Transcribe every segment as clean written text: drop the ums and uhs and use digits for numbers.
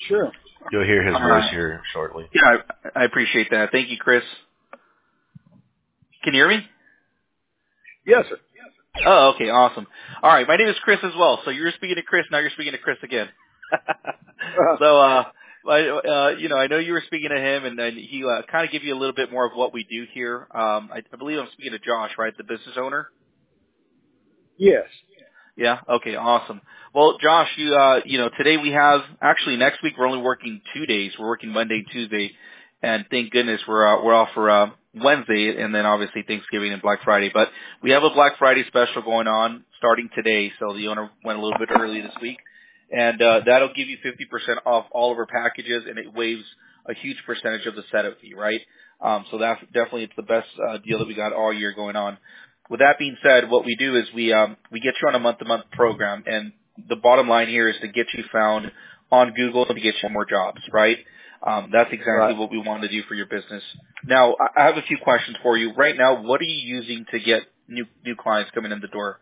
Sure. You'll hear his voice here shortly. Yeah, I appreciate that. Thank you, Chris. Can you hear me? Yes, sir. Oh, okay, awesome. All right, my name is Chris as well. So you were speaking to Chris, now you're speaking to Chris again. So, I know you were speaking to him, and then he kind of give you a little bit more of what we do here. I believe I'm speaking to Josh, right, the business owner? Yes. Yeah. Okay. Awesome. Well, Josh, today we have actually next week we're only working 2 days. We're working Monday, and Tuesday, and thank goodness we're off for Wednesday, and then obviously Thanksgiving and Black Friday. But we have a Black Friday special going on starting today. So the owner went a little bit early this week, and that'll give you 50% off all of our packages, and it waives a huge percentage of the setup fee, right? So that's definitely it's the best deal that we got all year going on. With that being said, what we do is we get you on a month-to-month program, and the bottom line here is to get you found on Google to get you more jobs, right? That's exactly what we want to do for your business. Now, I have a few questions for you. Right now, what are you using to get new clients coming in the door?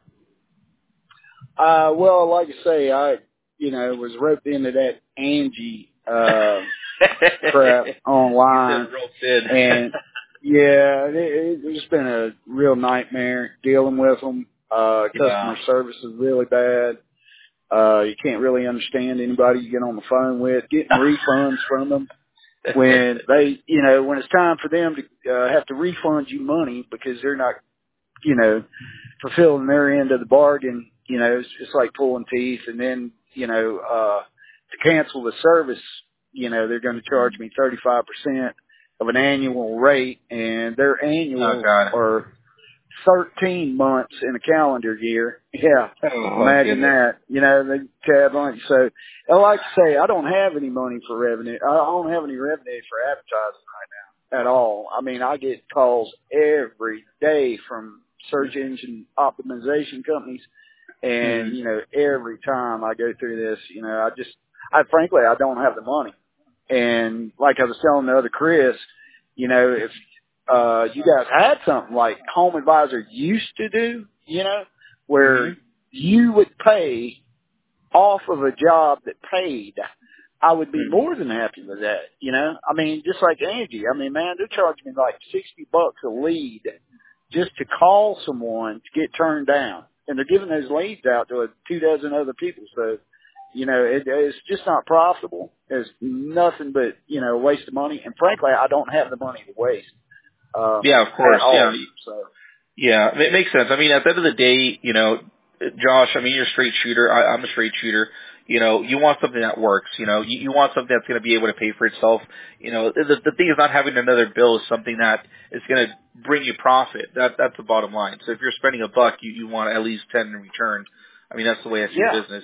Well, like I say, I was roped into that Angie crap online, and yeah, it's been a real nightmare dealing with them. Customer service is really bad. You can't really understand anybody you get on the phone with. Getting refunds from them when they, when it's time for them to have to refund you money because they're not, fulfilling their end of the bargain. It's like pulling teeth. And then, to cancel the service, they're going to charge me 35% of an annual rate, and their annual are 13 months in a calendar year. Yeah. Imagine that. They tab on it. So I like to say I don't have any money for revenue. I don't have any revenue for advertising right now at all. I mean, I get calls every day from search engine optimization companies. And, every time I go through this, frankly, I don't have the money. And like I was telling the other Chris, if you guys had something like Home Advisor used to do, where you would pay off of a job that paid, I would be more than happy with that, I mean, just like Angie. I mean, man, they're charging me like $60 a lead just to call someone to get turned down. And they're giving those leads out to 24 other people. So, it's just not profitable. It's nothing but, a waste of money. And frankly, I don't have the money to waste. Yeah, of course. Yeah. So. Yeah, it makes sense. I mean, at the end of the day, Josh, I mean, you're a straight shooter. I'm a straight shooter. You want something that works. You want something that's going to be able to pay for itself. The thing is not having another bill is something that is going to bring you profit. That's the bottom line. So if you're spending $1, you want at least 10 in return. I mean, that's the way I see business.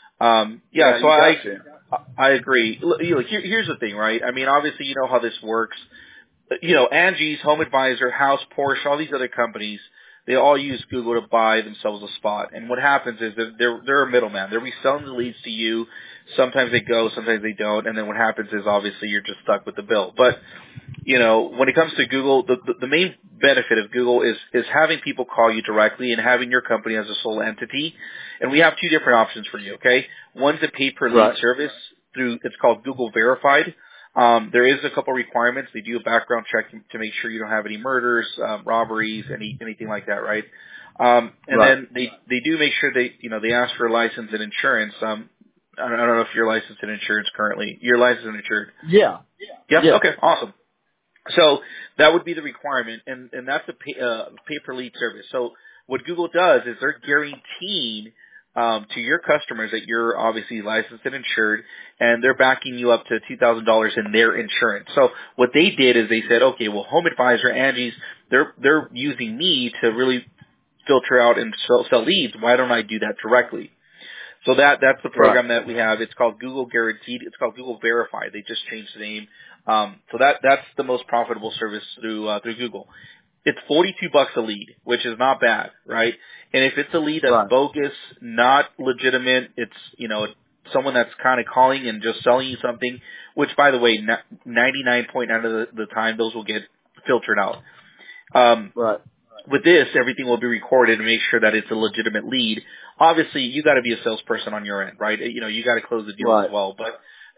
So I agree. Here's the thing, right? I mean, obviously, you know how this works. Angie's, Home Advisor, House, Porsche, all these other companies, they all use Google to buy themselves a spot. And what happens is that they're a middleman. They're reselling the leads to you. Sometimes they go, sometimes they don't. And then what happens is obviously you're just stuck with the bill. But, when it comes to Google, the main benefit of Google is having people call you directly and having your company as a sole entity. And we have two different options for you, okay? One's a pay-per-lead service it's called Google Verified. There is a couple requirements. They do a background check to make sure you don't have any murders, robberies, anything like that, right? Then they do make sure they ask for a license and insurance. I don't know if you're licensed in insurance currently. You're licensed and insured. Yeah. Yep. Yeah. Okay. Awesome. So that would be the requirement, and that's a pay-per-lead service. So what Google does is they're guaranteeing to your customers that you're obviously licensed and insured, and they're backing you up to $2,000 in their insurance. So what they did is they said, okay, well, Home Advisor, Angie's, they're using me to really filter out and sell leads. Why don't I do that directly? So that's the program that we have. It's called Google Guaranteed. It's called Google Verified. They just changed the name. So that's the most profitable service through Google. It's $42 a lead, which is not bad, right? And if it's a lead that's bogus, not legitimate, it's someone that's kind of calling and just selling you something, which by the way, 99.9% of the time those will get filtered out. With this, everything will be recorded to make sure that it's a legitimate lead. Obviously, you got to be a salesperson on your end, right? You got to close the deal as well. But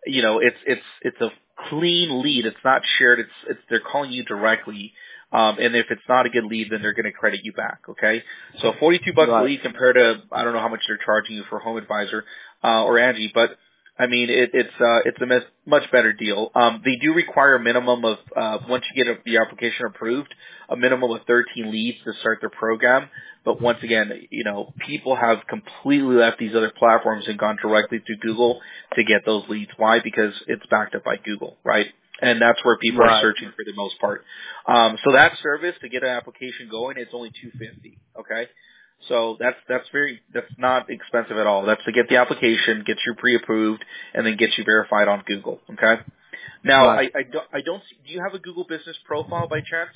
it's a clean lead. It's not shared. It's they're calling you directly. And if it's not a good lead, then they're going to credit you back. Okay. So $42 a lead compared to, I don't know how much they're charging you for Home Advisor, or Angie, but I mean, it's a much better deal. They do require a minimum of, once you get the application approved, a minimum of 13 leads to start their program. But once again, people have completely left these other platforms and gone directly to Google to get those leads. Why? Because it's backed up by Google, right? And that's where people are searching for the most part. So that service to get an application going, it's only $250. Okay. So that's not expensive at all. That's to get the application, get you pre-approved, and then get you verified on Google. Okay. Now, I don't see, do you have a Google Business profile by chance?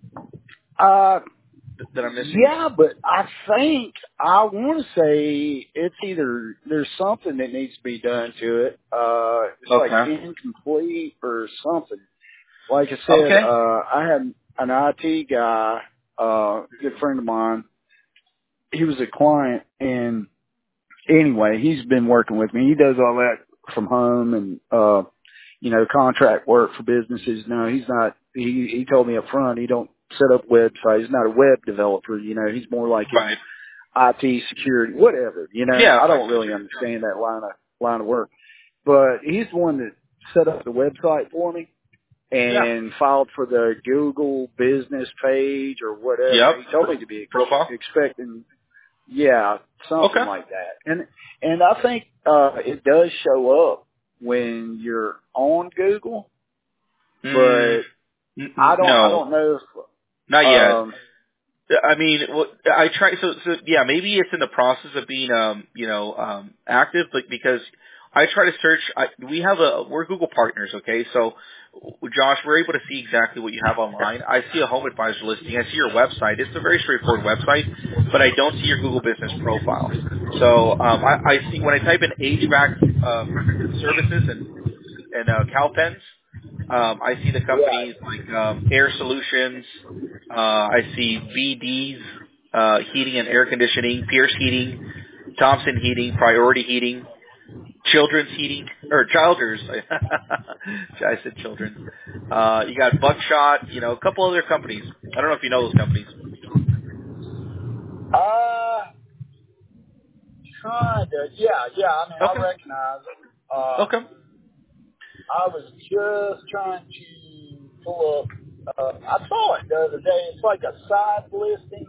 That I'm missing? Yeah, but I want to say it's either there's something that needs to be done to it. It's like incomplete or something. Like I said, I had an IT guy, good friend of mine. He was a client, and anyway, he's been working with me. He does all that from home and, contract work for businesses. No, he's not, he told me up front, he don't set up websites. He's not a web developer, he's more like IT security, whatever, I don't really understand that line of work, but he's the one that set up the website for me and filed for the Google business page or whatever. Yep. He told me to be expecting, something like that. And I think, it does show up when you're on Google, but I don't know if, not yet. I mean, I try. So yeah, maybe it's in the process of being, active, but because I try to search. We're Google partners, okay? So, Josh, we're able to see exactly what you have online. I see a Home Advisor listing. I see your website. It's a very straightforward website, but I don't see your Google Business profile. So, I see when I type in HVAC services and Calpens. I see the companies like Air Solutions. I see VD's Heating and Air Conditioning, Pierce Heating, Thompson Heating, Priority Heating, Children's Heating, or Childers. I said Children's. You got Buckshot, a couple other companies. I don't know if you know those companies. Kinda. Yeah. I mean, I recognize it. I was just trying to pull up. I saw it the other day. It's like a side listing.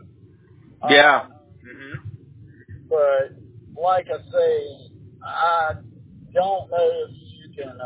But like I say, I don't know if you can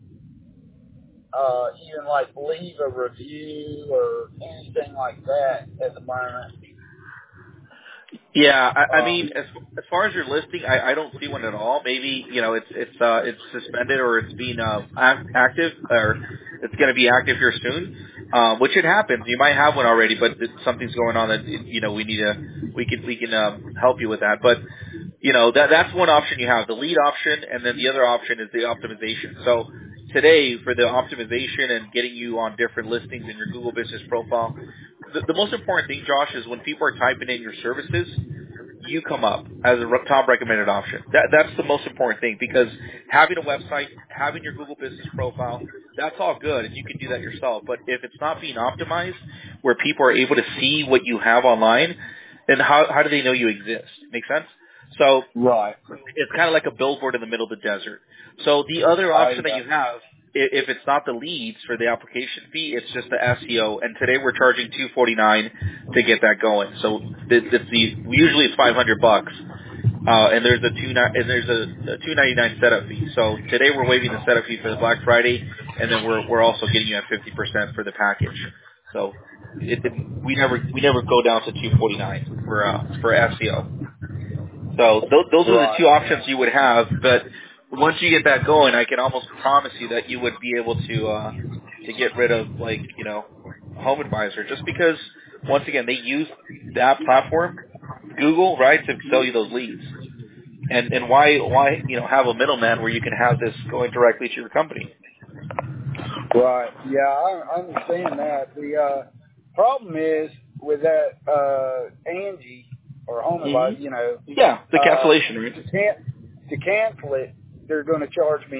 even like leave a review or anything like that at the moment. Yeah, I mean, as far as your listing, I don't see one at all. Maybe it's suspended or it's being active, or it's going to be active here soon, which it happens. You might have one already, but something's going on that we can help you with that. But that's one option you have, the lead option, and then the other option is the optimization. So today, for the optimization and getting you on different listings in your Google Business profile, the most important thing, Josh, is when people are typing in your services, you come up as a top recommended option. That's the most important thing, because having a website, having your Google Business profile, that's all good, and you can do that yourself. But if it's not being optimized, where people are able to see what you have online, then how do they know you exist? Make sense? So it's kind of like a billboard in the middle of the desert. So the other option that you have, if it's not the leads for the application fee, it's just the SEO. And today we're charging $249 to get that going. So usually it's $500, and there's a $299 setup fee. So today we're waiving the setup fee for the Black Friday, and then we're also getting you at 50% for the package. So we never go down to $249 for SEO. So those are the two options you would have, but once you get that going, I can almost promise you that you would be able to get rid of Home Advisor, just because once again they use that platform, Google, right, to sell you those leads. And why have a middleman where you can have this going directly to your company? Right. Yeah, I understand that. The problem is with that Angie or Home Advisor, the cancellation, right? To cancel it, they're going to charge me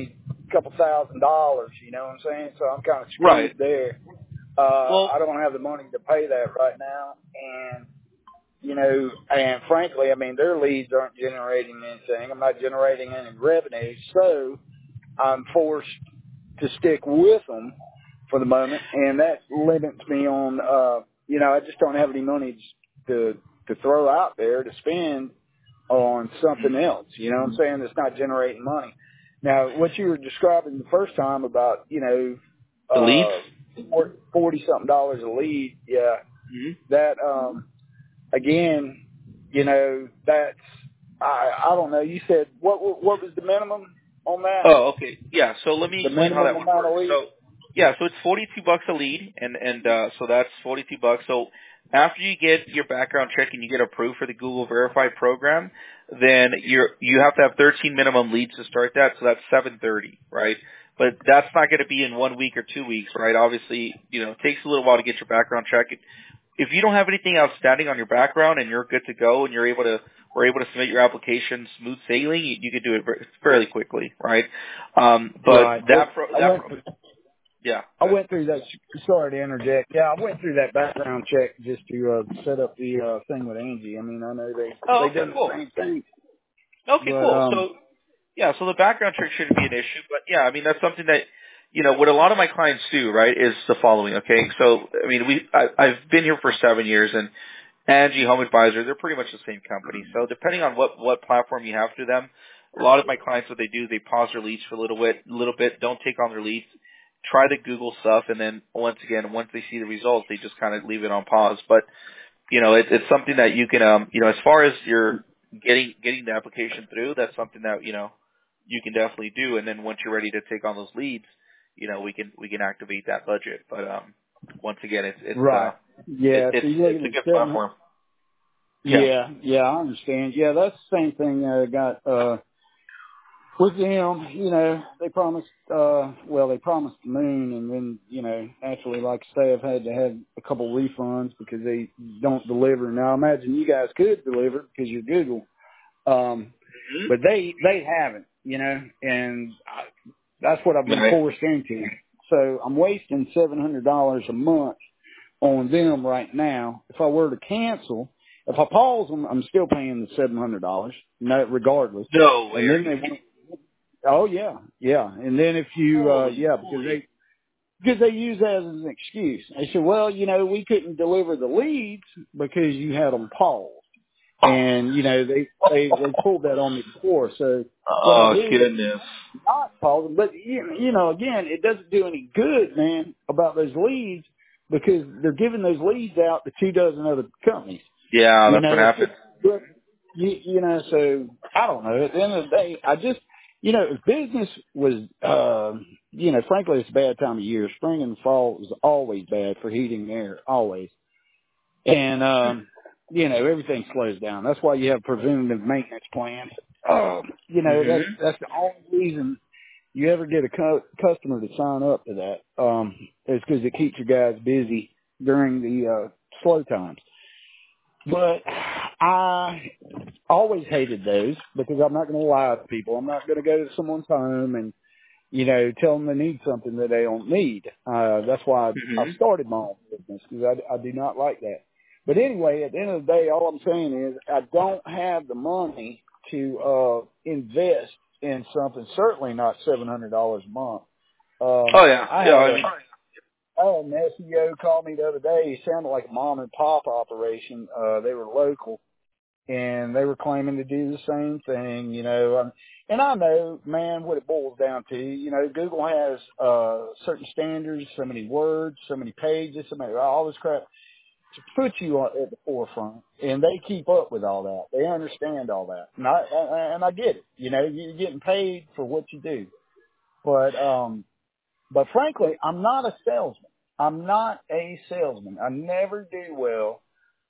couple $1,000, you know what I'm saying? So I'm kind of screwed Right. there. Well, I don't have the money to pay that right now. And, you know, and frankly, I mean, their leads aren't generating anything. I'm not generating any revenue. So I'm forced to stick with them for the moment. And that limits me on, you know, I just don't have any money to throw out there to spend on something else. You know what I'm saying? That's not generating money. Now, what you were describing the first time about, you know, the leads? $40-something a lead. Yeah. Mm-hmm. That, again, you know, that's, I don't know. You said, what was the minimum on that? Oh, okay. Yeah. So let me The explain how that minimum amount of works. leads? So, yeah, so it's $42 a lead, and so that's $42. So after you get your background check and you get approved for the Google Verified program, then you have to have 13 minimum leads to start that. So that's $730, right? But that's not going to be in 1 week or 2 weeks, right? Obviously, you know, it takes a little while to get your background check. If you don't have anything outstanding on your background and you're good to go and we're able to submit your application smooth sailing, you can do it fairly quickly, right? But Right. yeah. I went through that. Sorry to interject. Yeah, I went through that background check just to set up the thing with Angie. I mean, I know they did the same thing. Okay, But, cool. So the background check shouldn't be an issue, but yeah, I mean that's something that, you know, what a lot of my clients do, right, is the following. Okay, so I mean I've been here for 7 years, and Angie Home Advisor, they're pretty much the same company. So depending on what platform you have through them, a lot of my clients, what they do, they pause their leads for a little bit, don't take on their leads, try the Google stuff, and then once they see the results, they just kind of leave it on pause. But you know, it's something that you can, you know, as far as your getting the application through, that's something that, you know, you can definitely do. And then once you're ready to take on those leads, you know, we can activate that budget. But once again, it's right. Yeah. it's a good platform. Yeah, I understand. Yeah, that's the same thing I got with them. You know, they promised they promised the moon, and then, you know, naturally, like I say, I've had to have a couple refunds because they don't deliver. Now, I imagine you guys could deliver because you're Google, but they haven't, you know, and that's what I've been forced into. So I'm wasting $700 a month on them right now. If I were to cancel, if I pause them, I'm still paying the $700, regardless. No way. And then oh yeah. And then if you, because they use that as an excuse. They said, well, you know, we couldn't deliver the leads because you had them paused. And, you know, they pulled that on me before. So, Goodness. Not pause them, but you know, again, it doesn't do any good, man, about those leads because they're giving those leads out to 24 other companies. Yeah, that's what happens. You know, so I don't know. At the end of the day, I just, you know, if business was, you know, frankly, it's a bad time of year. Spring and fall is always bad for heating and air, always. And, you know, everything slows down. That's why you have preventative maintenance plans. You know, that's the only reason you ever get a customer to sign up to that, is because it keeps your guys busy during the slow times. But I always hated those because I'm not going to lie to people. I'm not going to go to someone's home and, you know, tell them they need something that they don't need. That's why I started my own business because I do not like that. But anyway, at the end of the day, all I'm saying is I don't have the money to invest in something, certainly not $700 a month. I had an SEO call me the other day. He sounded like a mom and pop operation. They were local, and they were claiming to do the same thing, you know. And I know, man, what it boils down to. You know, Google has certain standards, so many words, so many pages, so many, all this crap to put you at the forefront, and they keep up with all that. They understand all that, and I get it. You know, you're getting paid for what you do, but frankly, I'm not a salesman. I'm not a salesman. I never do well.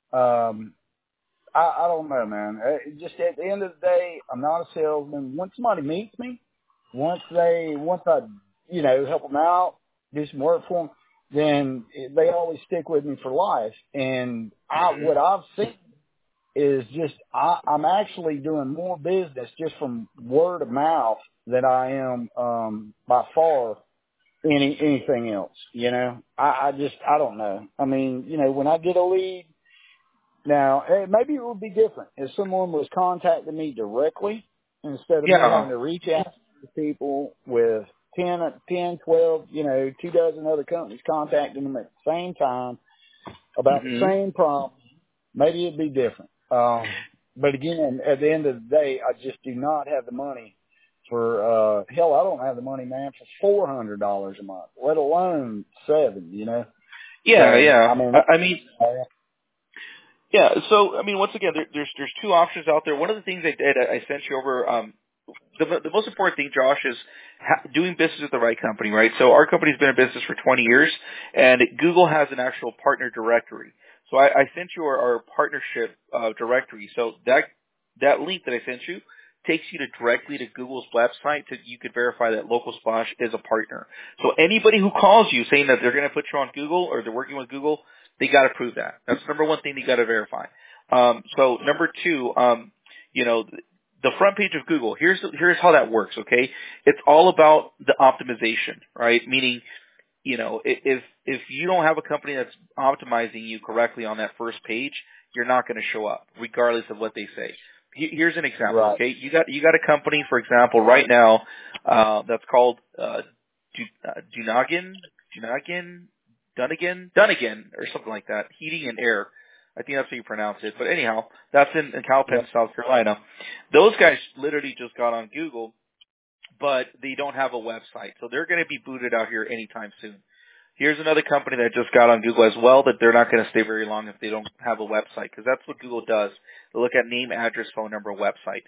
I don't know, man. Just at the end of the day, I'm not a salesman. Once somebody meets me, once I, you know, help them out, do some work for them, then they always stick with me for life. And what I've seen is just I'm actually doing more business just from word of mouth than I am by far anything else. You know, I don't know. I mean, you know, when I get a lead now, maybe it would be different if someone was contacting me directly instead of me having to reach out to people with 10, 12, you know, 24 other companies contacting them at the same time about the same problem. Maybe it'd be different. But again, at the end of the day, I just do not have the money for, hell, I don't have the money, man, for $400 a month, let alone $7, you know? Yeah, so, yeah. I mean, yeah. So, I mean, once again, there's two options out there. One of the things I did, I sent you over, the most important thing, Josh, is doing business with the right company, right? So our company's been in business for 20 years, and Google has an actual partner directory. So I sent you our partnership directory. So that link that I sent you takes you directly to Google's website so you could verify that Local Splash is a partner. So anybody who calls you saying that they're going to put you on Google or they're working with Google, they got to prove that. That's number one thing they got to verify. So number two, you know, the front page of Google, here's how that works, okay? It's all about the optimization, right? Meaning, you know, if you don't have a company that's optimizing you correctly on that first page, you're not going to show up, regardless of what they say. Here's an example, right. okay? You got a company, for example, right now that's called Dunagan, or something like that, Heating and Air. I think that's how you pronounce it. But anyhow, that's in Cowpen, South Carolina. Those guys literally just got on Google, but they don't have a website. So they're going to be booted out here anytime soon. Here's another company that just got on Google as well, that they're not going to stay very long if they don't have a website, because that's what Google does. They look at name, address, phone number, website.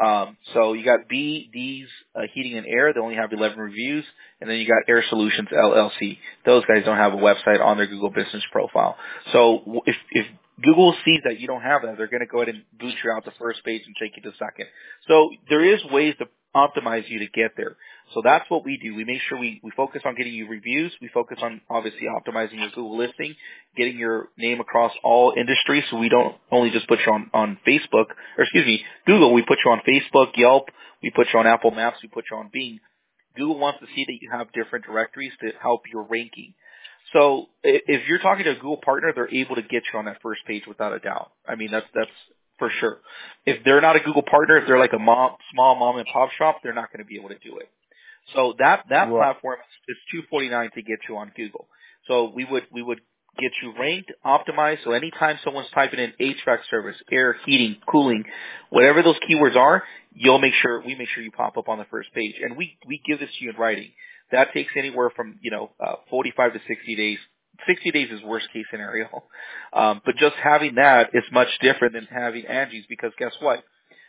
So you got BD's Heating and Air. They only have 11 reviews. And then you got Air Solutions LLC. Those guys don't have a website on their Google business profile. So if Google sees that you don't have that, they're going to go ahead and boot you out the first page and take you to second. So there is ways to optimize you to get there. So that's what we do. We make sure we focus on getting you reviews. We focus on obviously optimizing your Google listing, getting your name across all industries. So we don't only just put you on Facebook, or excuse me, Google. We put you on Facebook, Yelp. We put you on Apple Maps. We put you on Bing. Google wants to see that you have different directories to help your ranking. So if you're talking to a Google partner, they're able to get you on that first page without a doubt. I mean, that's for sure. If they're not a Google partner, if they're like a small mom and pop shop, they're not going to be able to do it. So that platform is $249 to get you on Google. So we would get you ranked, optimized. So anytime someone's typing in HVAC service, air, heating, cooling, whatever those keywords are, we make sure you pop up on the first page. And we give this to you in writing. That takes anywhere from 45 to 60 days. 60 days is worst case scenario. But just having that is much different than having Angie's, because guess what?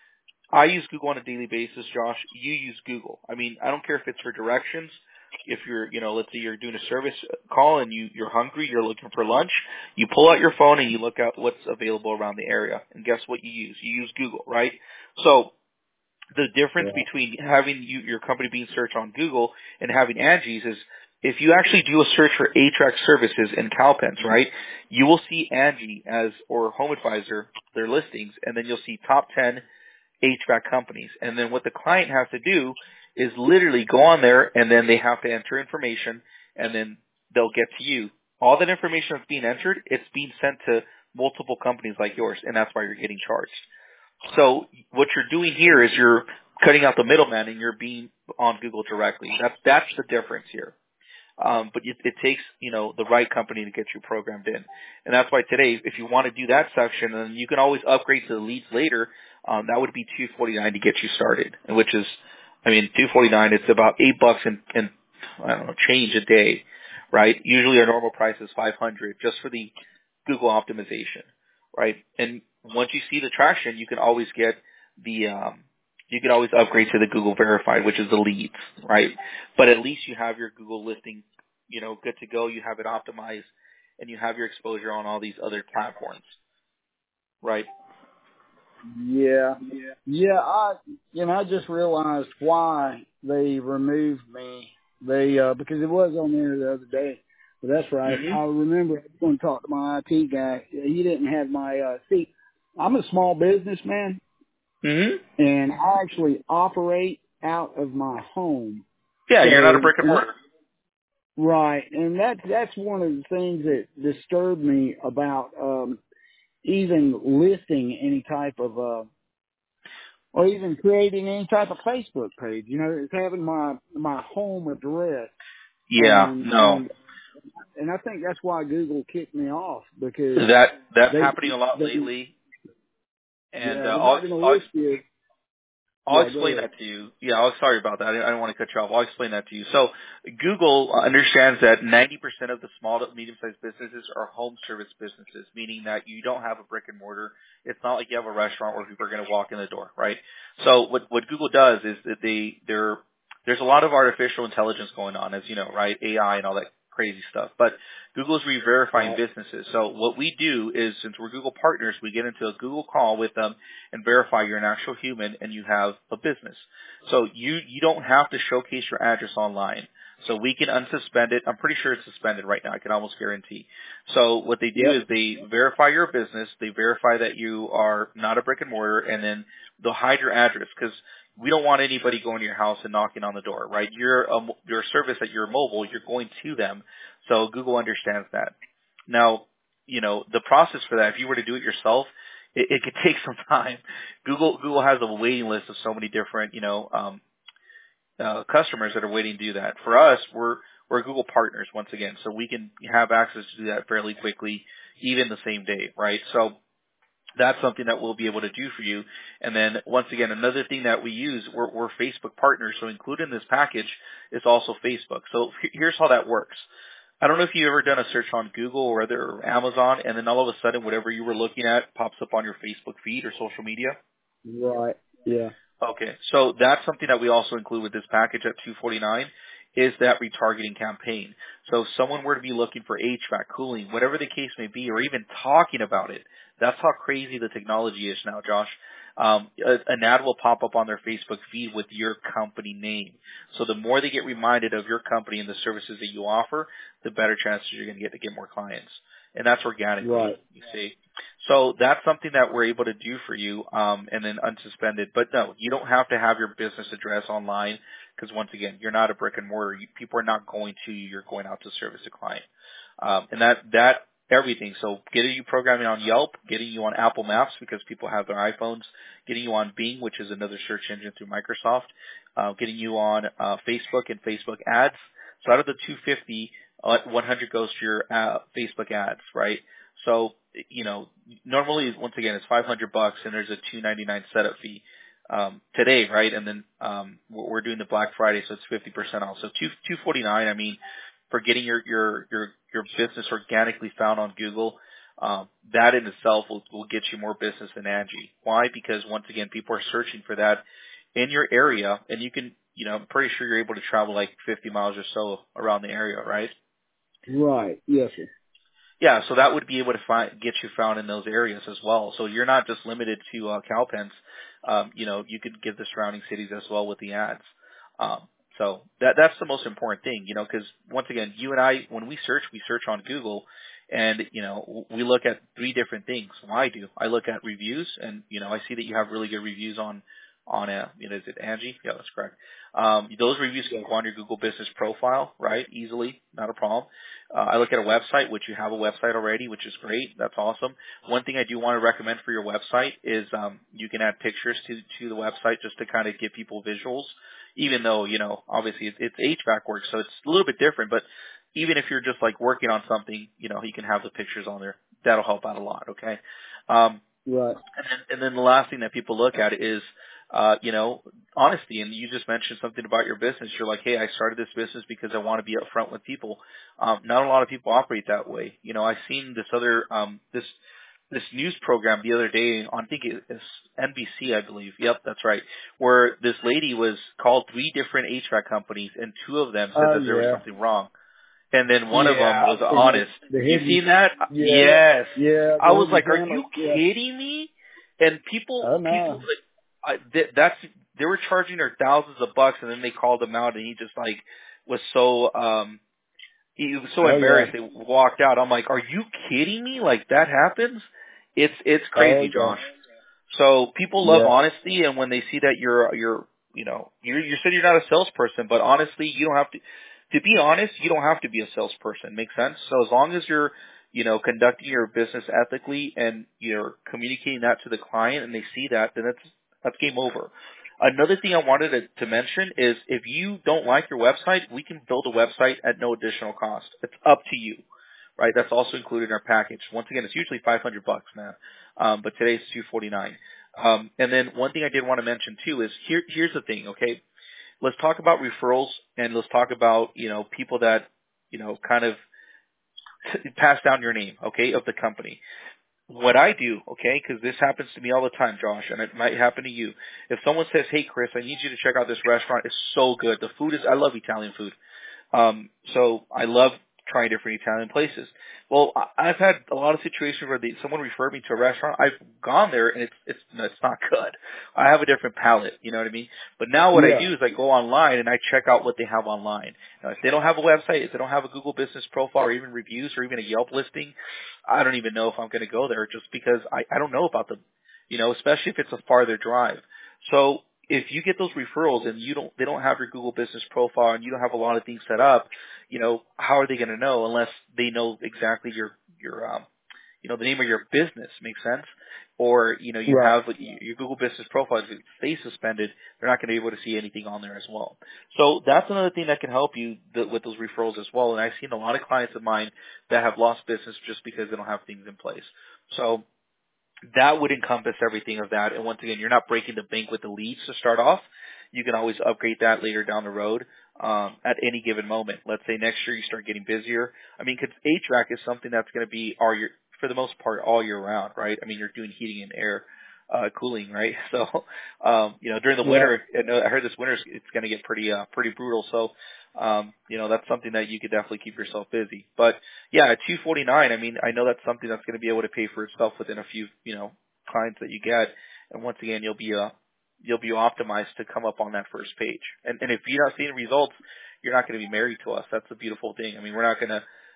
I use Google on a daily basis, Josh. You use Google. I mean, I don't care if it's for directions. If you're, let's say you're doing a service call and you're hungry, you're looking for lunch, you pull out your phone and you look at what's available around the area. And guess what you use? You use Google, right? So the difference between having your company being searched on Google and having Angie's is, if you actually do a search for HVAC services in Cowpens, right, you will see Angie or Home Advisor, their listings, and then you'll see top 10 HVAC companies. And then what the client has to do is literally go on there, and then they have to enter information, and then they'll get to you. All that information that's being entered, it's being sent to multiple companies like yours, and that's why you're getting charged. So what you're doing here is you're cutting out the middleman, and you're being on Google directly. That's the difference here. But it takes, the right company to get you programmed in. And that's why today, if you want to do that section, and you can always upgrade to the leads later, that would be $249 to get you started, which is, $249, it's about $8 and I don't know, change a day, right? Usually our normal price is $500 just for the Google optimization, right? And once you see the traction, you can always get you can always upgrade to the Google Verified, which is the leads, right? But at least you have your Google listing, good to go. You have it optimized, and you have your exposure on all these other platforms, right? Yeah. I just realized why they removed me. They because it was on there the other day. But that's right. Mm-hmm. I remember I was going to talk to my IT guy. He didn't have my I'm a small businessman, and I actually operate out of my home. Yeah, so, you're not a brick and mortar. Right, and that's one of the things that disturbed me about even listing any type of or even creating any type of Facebook page. You know, it's having my home address. Yeah, no. And I think that's why Google kicked me off, because that's happening a lot lately. And they're not going to list you. I'll explain that to you. Yeah, sorry about that. I don't want to cut you off. I'll explain that to you. So Google understands that 90% of the small to medium-sized businesses are home service businesses, meaning that you don't have a brick and mortar. It's not like you have a restaurant where people are going to walk in the door, right? So what Google does is that there's a lot of artificial intelligence going on, as you know, right? AI and all that crazy stuff. But Google's re-verifying businesses. So what we do is, since we're Google partners, we get into a Google call with them and verify you're an actual human and you have a business. So you don't have to showcase your address online. So we can unsuspend it. I'm pretty sure it's suspended right now. I can almost guarantee. So what they do is they verify your business. They verify that you are not a brick and mortar, and then they'll hide your address, because we don't want anybody going to your house and knocking on the door, right? You're a service that you're mobile. You're going to them. So Google understands that. Now, the process for that, if you were to do it yourself, it could take some time. Google has a waiting list of so many different, customers that are waiting to do that. For us, we're Google partners once again, so we can have access to do that fairly quickly, even the same day, right? So that's something that we'll be able to do for you. And then once again, another thing that we use, we're Facebook partners. So included in this package is also Facebook. So here's how that works. I don't know if you've ever done a search on Google or Amazon, and then all of a sudden whatever you were looking at pops up on your Facebook feed or social media. Right. Yeah. Okay. So that's something that we also include with this package at $249. Is that retargeting campaign. So if someone were to be looking for HVAC, cooling, whatever the case may be, or even talking about it, that's how crazy the technology is now, Josh. An ad will pop up on their Facebook feed with your company name. So the more they get reminded of your company and the services that you offer, the better chances you're going to get more clients. And that's organically, right. You see. So that's something that we're able to do for you, and then unsuspended. But no, you don't have to have your business address online, because once again, you're not a brick and mortar. People are not going to you. You're going out to service a client. And that everything. So getting you programming on Yelp, getting you on Apple Maps because people have their iPhones, getting you on Bing, which is another search engine through Microsoft, getting you on Facebook and Facebook ads. So out of the 250, 100 goes to your Facebook ads, right? So, normally, once again, it's $500 and there's a $299 setup fee today, right? And then we're doing the Black Friday, so it's 50% off. So $249. I mean, for getting your business organically found on Google, that in itself will get you more business than Angie. Why? Because once again, people are searching for that in your area, and you can, I'm pretty sure you're able to travel like 50 miles or so around the area, right? Right. Yes, sir. Yeah, so that would be able to get you found in those areas as well. So you're not just limited to Cowpens. You could give the surrounding cities as well with the ads. So that's the most important thing, because once again, you and I, when we search on Google, and we look at three different things. Well, I look at reviews, and I see that you have really good reviews on is it Angie? Yeah, that's correct. Those reviews can go on your Google Business profile, right? Easily, not a problem. I look at a website, which you have a website already, which is great. That's awesome. One thing I do want to recommend for your website is you can add pictures to the website just to kind of give people visuals, even though, obviously it's HVAC work, so it's a little bit different, but even if you're just like working on something, you can have the pictures on there. That'll help out a lot, okay? Right. And then the last thing that people look at is, honesty. And you just mentioned something about your business. You're like, hey, I started this business because I want to be upfront with people. Not a lot of people operate that way. I've seen this other, this news program the other day on, I think it's NBC, I believe. Yep, that's right. Where this lady was called 3 different HVAC companies, and 2 of them said that there was something wrong. And then one of them was honest. You seen that? Yeah. Yes. Yeah. I was like, are you kidding me? And people, they were charging her thousands of bucks, and then they called him out, and he just like was so, he was so embarrassed. They walked out. I'm like, are you kidding me? Like that happens? It's crazy, Josh. So people love Yeah. honesty, and when they see that you said you're not a salesperson, but honestly, you don't have to be honest, you don't have to be a salesperson. Make sense? So as long as you're, conducting your business ethically and you're communicating that to the client and they see that, then that's game over. Another thing I wanted to mention is if you don't like your website, we can build a website at no additional cost. It's up to you, right? That's also included in our package. Once again, it's usually $500, man. But today it's $249. And then one thing I did want to mention too is here's the thing, okay? Let's talk about referrals and let's talk about, people that, kind of pass down your name, okay, of the company. What I do, okay, because this happens to me all the time, Josh, and it might happen to you. If someone says, hey, Chris, I need you to check out this restaurant. It's so good. The food I love Italian food. So I love trying different Italian places. Well, I've had a lot of situations where someone referred me to a restaurant. I've gone there and it's not good. I have a different palate, you know what I mean? But now what I do is I go online and I check out what they have online. Now, if they don't have a website, if they don't have a Google Business Profile or even reviews or even a Yelp listing, I don't even know if I'm going to go there just because I don't know about them, especially if it's a farther drive. So if you get those referrals and they don't have your Google Business Profile and you don't have a lot of things set up, how are they going to know unless they know exactly your the name of your business? Makes sense? Or, you have your Google Business Profile, if it stays suspended, they're not going to be able to see anything on there as well. So that's another thing that can help you with those referrals as well. And I've seen a lot of clients of mine that have lost business just because they don't have things in place. So that would encompass everything of that. And once again, you're not breaking the bank with the leads to start off. You can always upgrade that later down the road at any given moment. Let's say next year you start getting busier. I mean, because HVAC is something that's going to be for the most part all year round, right? I mean, you're doing heating and air cooling, right? So, during the winter, I heard this winter it's going to get pretty brutal. So, that's something that you could definitely keep yourself busy. But yeah, at $249, I mean, I know that's something that's going to be able to pay for itself within a few, clients that you get. And once again, you'll be optimized to come up on that first page. And if you're not seeing results, you're not going to be married to us. That's the beautiful thing. I mean, we're not going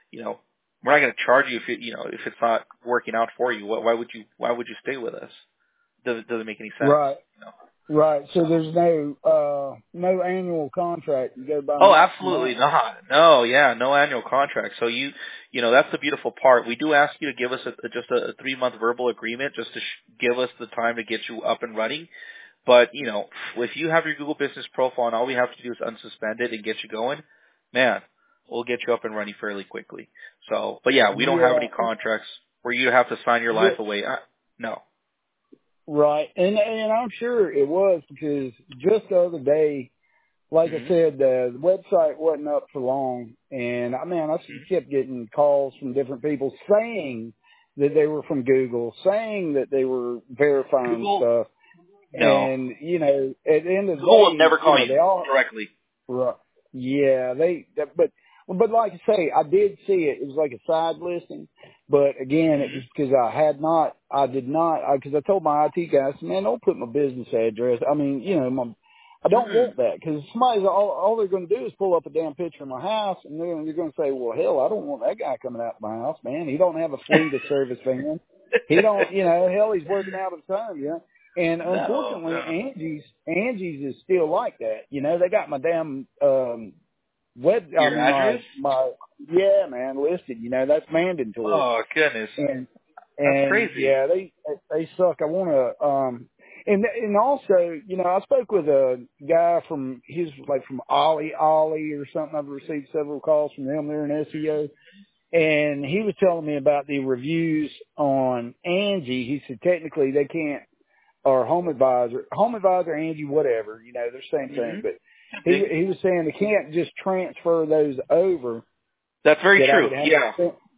to charge you if it's not working out for you. Why would you stay with us? Doesn't make any sense. Right. Right. So there's no annual contract. You go by. Oh, absolutely not. No, yeah, no annual contract. So that's the beautiful part. We do ask you to give us just a 3-month verbal agreement just to give us the time to get you up and running. But, if you have your Google Business Profile and all we have to do is unsuspend it and get you going, man, we'll get you up and running fairly quickly. So, but yeah, we don't have any contracts where you have to sign your life away. No. Right. And I'm sure it was because just the other day, like I said, the website wasn't up for long. And I kept getting calls from different people saying that they were from Google, saying that they were verifying stuff. No. And, at the end of the day, Google will never call you directly. Right. Yeah, but like I say, I did see it. It was like a side listing. But again, it was because because I told my IT guy, I said, man, don't put my business address. I mean, I don't want that because somebody's all they're going to do is pull up a damn picture of my house and you're going to say, well, hell, I don't want that guy coming out of my house, man. He don't have a fleet of service vans. He don't, hell, he's working out of time, And unfortunately, Angie's is still like that. They got my damn, address? Yeah, man, listed. That's mandatory. Oh goodness, and that's crazy. Yeah, they suck. I want to. And also, I spoke with a guy from from Ollie or something. I've received several calls from them. They're an SEO, and he was telling me about the reviews on Angie. He said technically they can't, or Home Advisor, Angie, whatever. They're the same thing, but. He was saying they can't just transfer those over. That's very true. Yeah,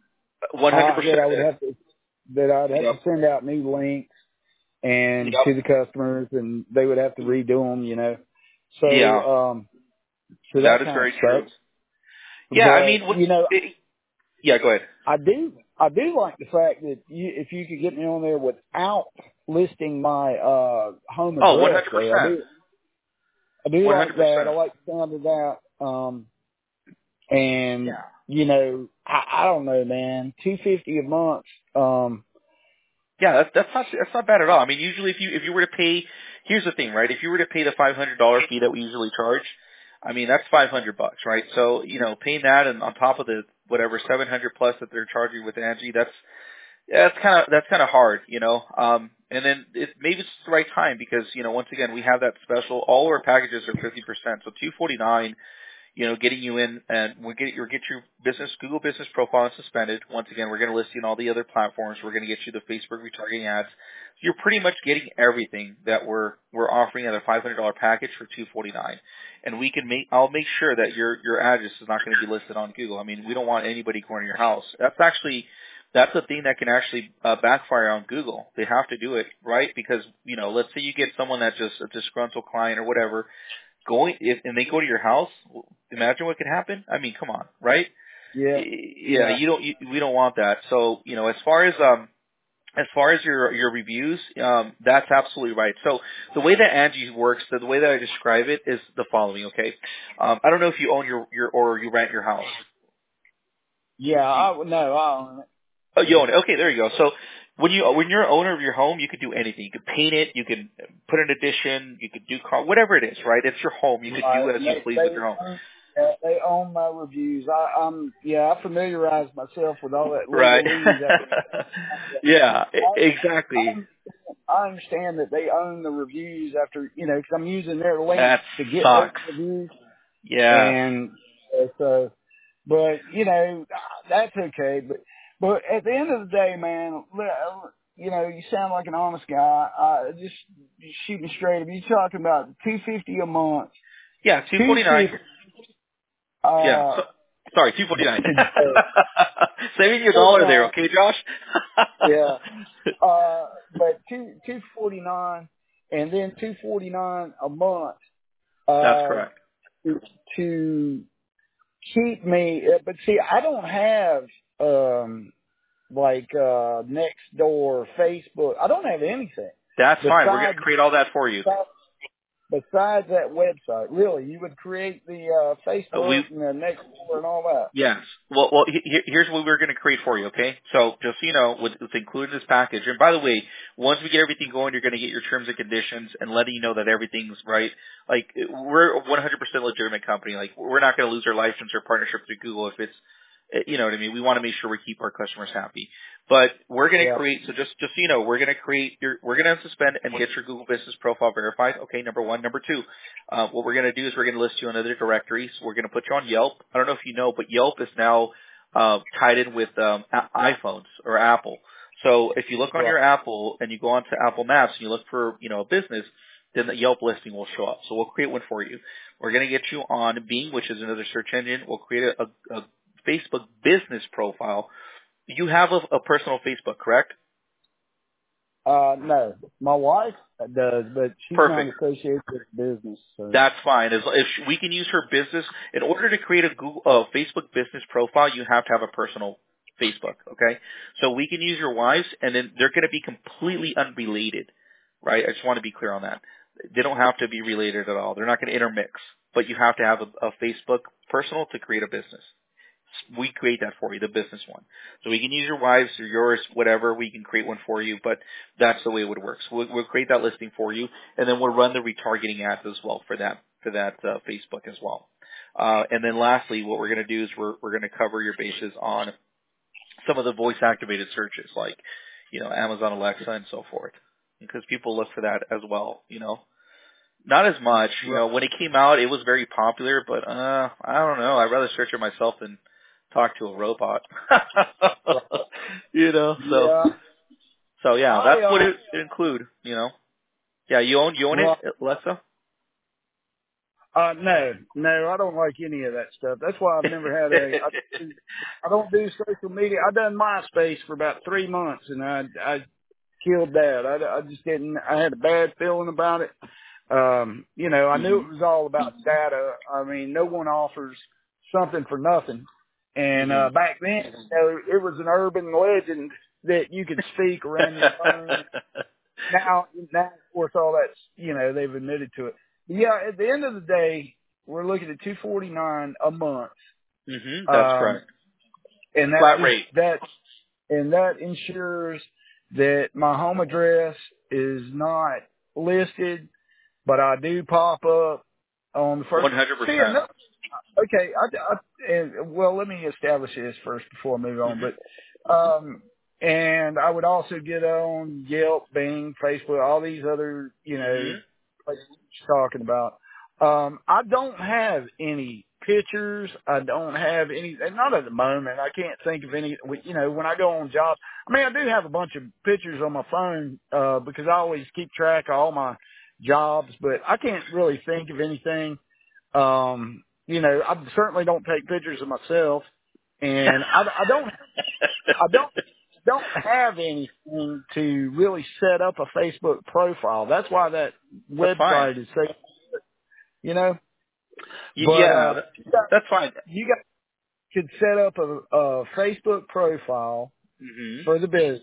100%. That I'd have to send out new links and to the customers, and they would have to redo them. So so that is very true. Yeah, but, I mean, go ahead. I do like the fact that if you could get me on there without listing my home address. 100%. I do 100%. Like that. I like the sound of that. I don't know, man. $250 a month. Yeah, that's not bad at all. I mean, usually if you were to pay, here's the thing, right? If you were to pay the $500 fee that we usually charge, I mean, that's $500, right? So, paying that and on top of the whatever 700 plus that they're charging with Angie, that's kind of hard, and then maybe it's the right time because, once again, we have that special, all our packages are 50%. So $249, getting you in, and we'll get your Google business profile suspended. Once again, we're going to list you on all the other platforms. We're going to get you the Facebook retargeting ads. So you're pretty much getting everything that we're offering at a $500 package for $249. And I'll make sure that your address is not going to be listed on Google. I mean, we don't want anybody going to your house. That's a thing that can actually backfire on Google. They have to do it, right? Because, let's say you get someone that's just a disgruntled client or whatever, and they go to your house, imagine what could happen. I mean, come on, right? Yeah. We don't want that. So, as far as your reviews, that's absolutely right. So the way that Angie works, the way that I describe it is the following, okay? I don't know if you own your or you rent your house. Yeah, I own it. Oh, you own it. Okay, there you go. So when you're an owner of your home, you can do anything. You can paint it, you can put an addition, you can do whatever it is, right? It's your home. You can do as you please with your home. They own my reviews. I familiarize myself with all that. Right. Yeah, exactly. I understand that they own the reviews after, because I'm using their link to get sucks. those reviews. Yeah. And so, but, that's okay. But at the end of the day, man, you sound like an honest guy. Just shoot me straight. If you're talking about $250 a month. Yeah, $249. Yeah. Sorry, $249. Saving your dollar there, okay, Josh? Yeah. But $249 and then $249 a month. That's correct. To keep me, but see, I don't have Next Door, Facebook. I don't have anything. That's fine. We're going to create all that for you. Besides that website, really, you would create the Facebook and the Next Door and all that. Yes. Well, here's what we're going to create for you, okay? So just so you know, what's included in this package. And by the way, once we get everything going, you're going to get your terms and conditions and letting you know that everything's right. Like, we're a 100% legitimate company. Like, we're not going to lose our license or partnership through Google if it's, you know what I mean? We want to make sure we keep our customers happy. But we're going to create, so just so you know, we're going to suspend and get your Google business profile verified. Okay, number one. Number two, what we're going to do is we're going to list you on other directories. We're going to put you on Yelp. I don't know if you know, but Yelp is now tied in with iPhones or Apple. So if you look on your Apple and you go onto Apple Maps and you look for, a business, then the Yelp listing will show up. So we'll create one for you. We're going to get you on Bing, which is another search engine. We'll create a Facebook business profile. You have a personal Facebook, correct? No, my wife does, but she's not associated with business. So. That's fine. If we can use her business, in order to create a Facebook business profile, you have to have a personal Facebook, okay? So we can use your wife's, and then they're going to be completely unrelated, right? I just want to be clear on that. They don't have to be related at all. They're not going to intermix, but you have to have a Facebook personal to create a business. We create that for you, the business one. So we can use your wife's or yours, whatever. We can create one for you, but that's the way it would work. So we'll create that listing for you, and then we'll run the retargeting ads as well for that Facebook as well. And then lastly, what we're going to do is we're going to cover your bases on some of the voice-activated searches, like Amazon Alexa and so forth, because people look for that as well. Not as much. When it came out, it was very popular, but I don't know. I'd rather search it myself than talk to a robot. So yeah, that's what it include. Yeah, you own it, Alexa? No, I don't like any of that stuff. That's why I've never had I don't do social media. I done MySpace for about 3 months, and I killed that. I just didn't. I had a bad feeling about it. I knew it was all about data. I mean, no one offers something for nothing. And back then, it was an urban legend that you could speak around your phone. Now, of course, all that's, they've admitted to it. But yeah, at the end of the day, we're looking at $249 a month. That's correct. And flat rate. And that ensures that my home address is not listed, but I do pop up on the first. 100%. Okay, well, let me establish this first before I move on. But, and I would also get on Yelp, Bing, Facebook, all these other, places you're talking about. I don't have any pictures. I don't have any, not at the moment. I can't think of any, when I go on jobs. I mean, I do have a bunch of pictures on my phone, because I always keep track of all my jobs, but I can't really think of anything. I certainly don't take pictures of myself, and I don't have anything to really set up a Facebook profile. That's why that website is so, Yeah, that's fine. You guys could set up a Facebook profile for the business.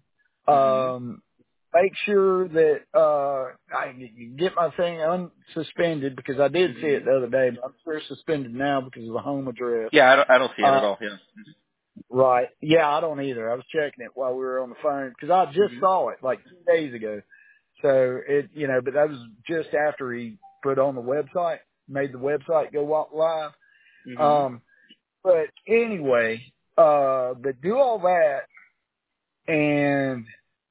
Make sure that I get my thing unsuspended, because I did see it the other day, but I'm sure it's suspended now because of the home address. Yeah, I don't see it at all. Yeah. Right. Yeah, I don't either. I was checking it while we were on the phone because I just saw it like 2 days ago. So but that was just after he put on the website, made the website go live. But anyway, but do all that, and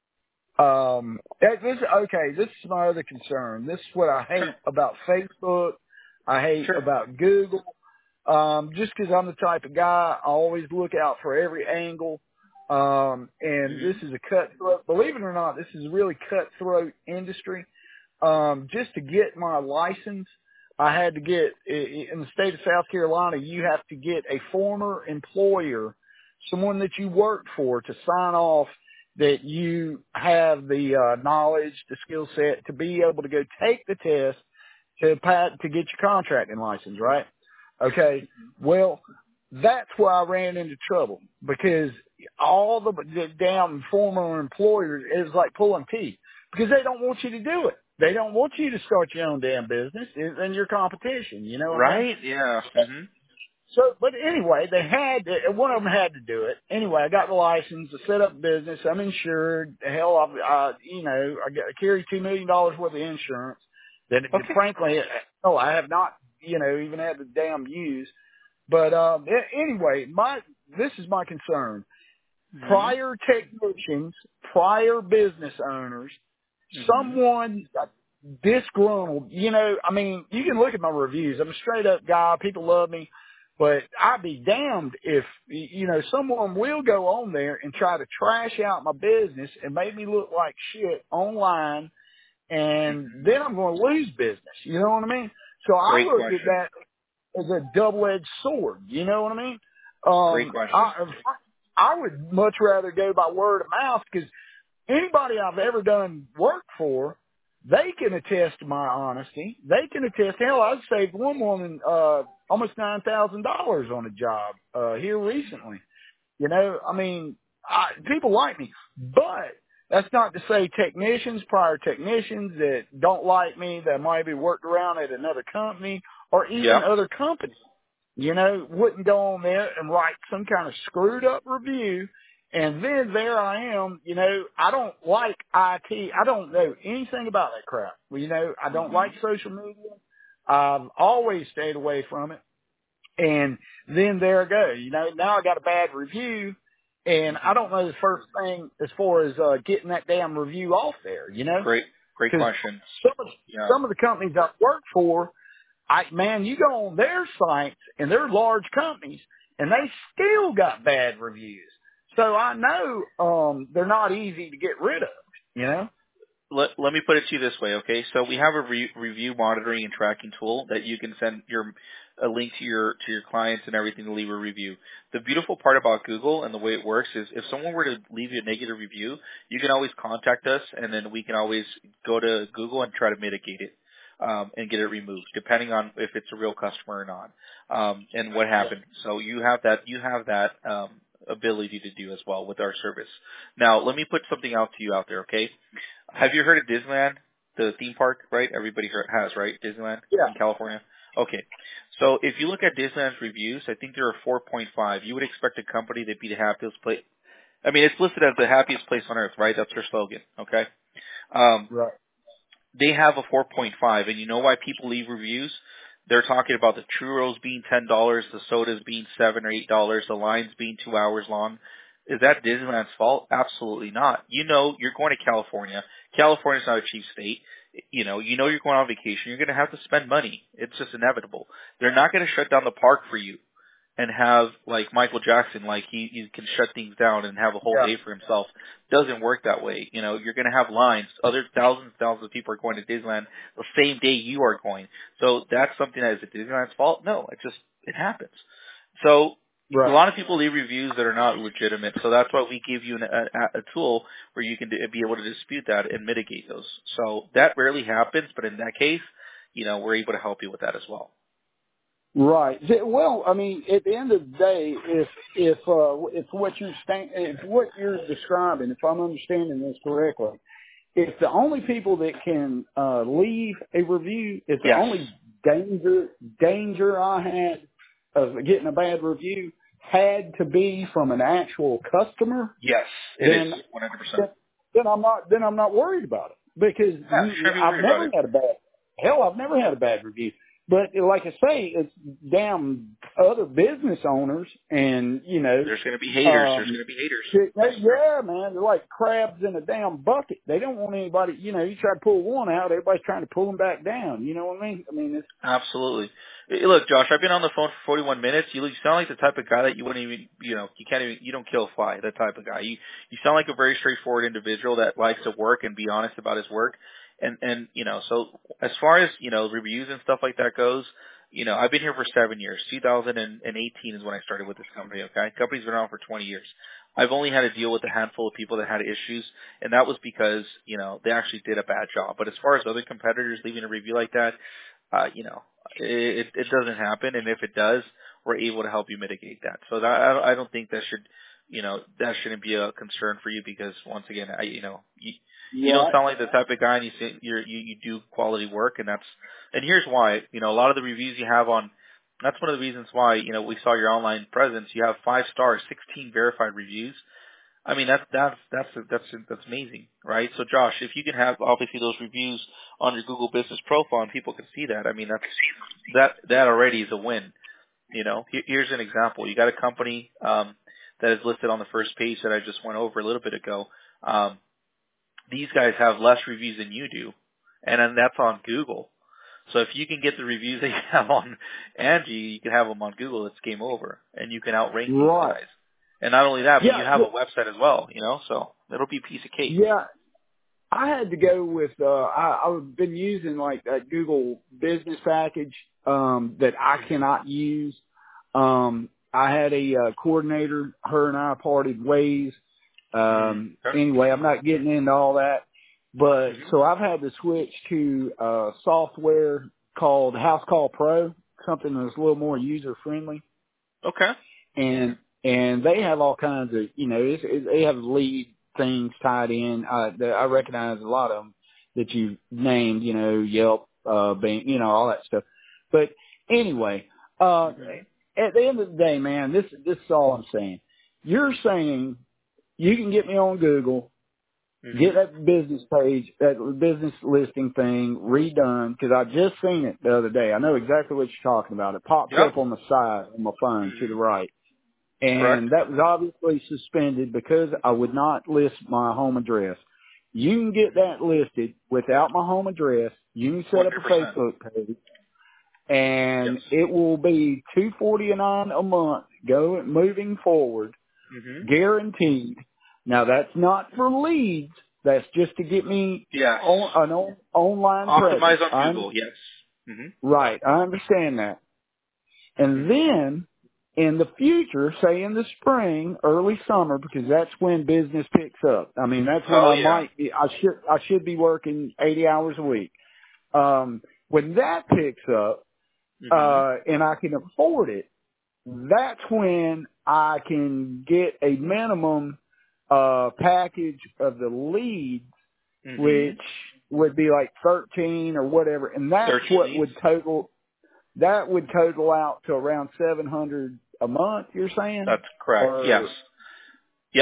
this is my other concern. This is what I hate about Facebook. I hate about Google. Just because I'm the type of guy, I always look out for every angle. And this is a cutthroat. Believe it or not, this is a really cutthroat industry. Just to get my license, I had to get, in the state of South Carolina, you have to get a former employer, someone that you worked for, to sign off that you have the knowledge, the skill set to be able to go take the test to get your contracting license, right? Okay. Well, that's where I ran into trouble, because all the damn former employers is like pulling teeth, because they don't want you to do it. They don't want you to start your own damn business and your competition, Right? Yeah. So, but anyway, one of them had to do it. Anyway, I got the license to set up business. I'm insured. Hell, I carry $2 million worth of insurance that, frankly, I have not, even had the damn use. But, anyway, this is my concern. Prior technicians, prior business owners, someone disgruntled, you can look at my reviews. I'm a straight up guy. People love me. But I'd be damned if, someone will go on there and try to trash out my business and make me look like shit online, and then I'm going to lose business. You know what I mean? So I look at that as a double-edged sword. You know what I mean? Great question. I would much rather go by word of mouth, because anybody I've ever done work for, they can attest to my honesty. They can attest. Hell, I've saved one woman almost $9,000 on a job here recently. People like me, but that's not to say prior technicians that don't like me, that might be worked around at another company or even other companies, wouldn't go on there and write some kind of screwed up review. And then there I am, I don't like IT. I don't know anything about that crap. I don't like social media. I've always stayed away from it. And then there I go. Now I got a bad review, and I don't know the first thing as far as getting that damn review off there, Great question. Some of the companies I've worked for, you go on their sites, and they're large companies, and they still got bad reviews. So I know they're not easy to get rid of, Let me put it to you this way, okay? So we have a review monitoring and tracking tool that you can send a link to your clients and everything to leave a review. The beautiful part about Google and the way it works is if someone were to leave you a negative review, you can always contact us, and then we can always go to Google and try to mitigate it and get it removed, depending on if it's a real customer or not, and what happened. So you have that ability to do as well with our service. Now, let me put something out to you out there, okay? Have you heard of Disneyland, the theme park, right? Everybody has, right? Disneyland in California? Okay. So if you look at Disneyland's reviews, I think there are 4.5. You would expect a company to be the I mean, it's listed as the happiest place on earth, right? That's their slogan, okay? Right. They have a 4.5, and you know why people leave reviews? They're talking about the churros being $10, the sodas being $7 or $8, the lines being 2 hours long. Is that Disneyland's fault? Absolutely not. You know you're going to California. California's not a cheap state. You know you're going on vacation. You're going to have to spend money. It's just inevitable. They're not going to shut down the park for you and have, like Michael Jackson, like he can shut things down and have a whole day for himself. Doesn't work that way. You know, you're going to have lines. Other thousands of people are going to Disneyland the same day you are going. So that's something that is Disneyland's fault? No, it happens. So a lot of people leave reviews that are not legitimate. So that's why we give you a tool where you can be able to dispute that and mitigate those. So that rarely happens, but in that case, you know, we're able to help you with that as well. Right. Well, I mean, at the end of the day, if what you're describing, if I'm understanding this correctly, if the only people that can leave a review, if the only danger I had of getting a bad review had to be from an actual customer, yes, it is 100%. Then I'm not worried about it because I've never had a bad review. But like I say, it's damn other business owners, and you know, there's going to be haters. Yeah, man, they're like crabs in a damn bucket. They don't want anybody. You know, you try to pull one out, everybody's trying to pull them back down. You know what I mean? I mean, it's absolutely. Look, Josh, I've been on the phone for 41 minutes. You sound like the type of guy that you wouldn't even, you know, you don't kill a fly. That type of guy. You sound like a very straightforward individual that likes to work and be honest about his work. And, you know, so as far as, you know, reviews and stuff like that goes, you know, I've been here for 7 years. 2018 is when I started with this company, okay? Company's been around for 20 years. I've only had to deal with a handful of people that had issues, and that was because, you know, they actually did a bad job. But as far as other competitors leaving a review like that, you know, it doesn't happen, and if it does, we're able to help you mitigate that. So that, I don't think that shouldn't be a concern for you because, once again, you don't sound like the type of guy, and you do quality work, and here's why. You know, a lot of the reviews you have that's one of the reasons why, you know, we saw your online presence. You have 5 stars, 16 verified reviews. I mean, that's amazing, right? So, Josh, if you can have obviously those reviews on your Google Business profile and people can see that, I mean, that already is a win. You know, here's an example. You got a company that is listed on the first page that I just went over a little bit ago. These guys have less reviews than you do, and then that's on Google. So if you can get the reviews that you have on Angie, you can have them on Google. It's game over, and you can outrank these guys. And not only that, but you have a website as well, you know, so it'll be a piece of cake. Yeah. I had to go with, I've been using like that Google business package, that I cannot use. I had a coordinator, her and I parted ways. Anyway, I'm not getting into all that, but so I've had to switch to, software called House Call Pro, something that's a little more user friendly. Okay. And they have all kinds of, you know, they have lead things tied in. I recognize a lot of them that you named, you know, Yelp, Bing, you know, all that stuff. But anyway, at the end of the day, man, this is all I'm saying. You're saying you can get me on Google, get that business page, that business listing thing redone, because I just seen it the other day. I know exactly what you're talking about. It pops up on the side on my phone to the right. And that was obviously suspended because I would not list my home address. You can get that listed without my home address. You can set 100%. Up a Facebook page, and it will be $249 a month moving forward, guaranteed. Now that's not for leads. That's just to get me on an online optimize presence. on Google. Yes. Right. I understand that. And then, in the future, say in the spring, early summer, because that's when business picks up. I mean, that's when I should be working 80 hours a week. When that picks up, and I can afford it, that's when I can get a minimum, package of the leads, which would be like 13 or whatever. And that's what would total out to around $700 a month, you're saying? That's correct. Yes. Yep.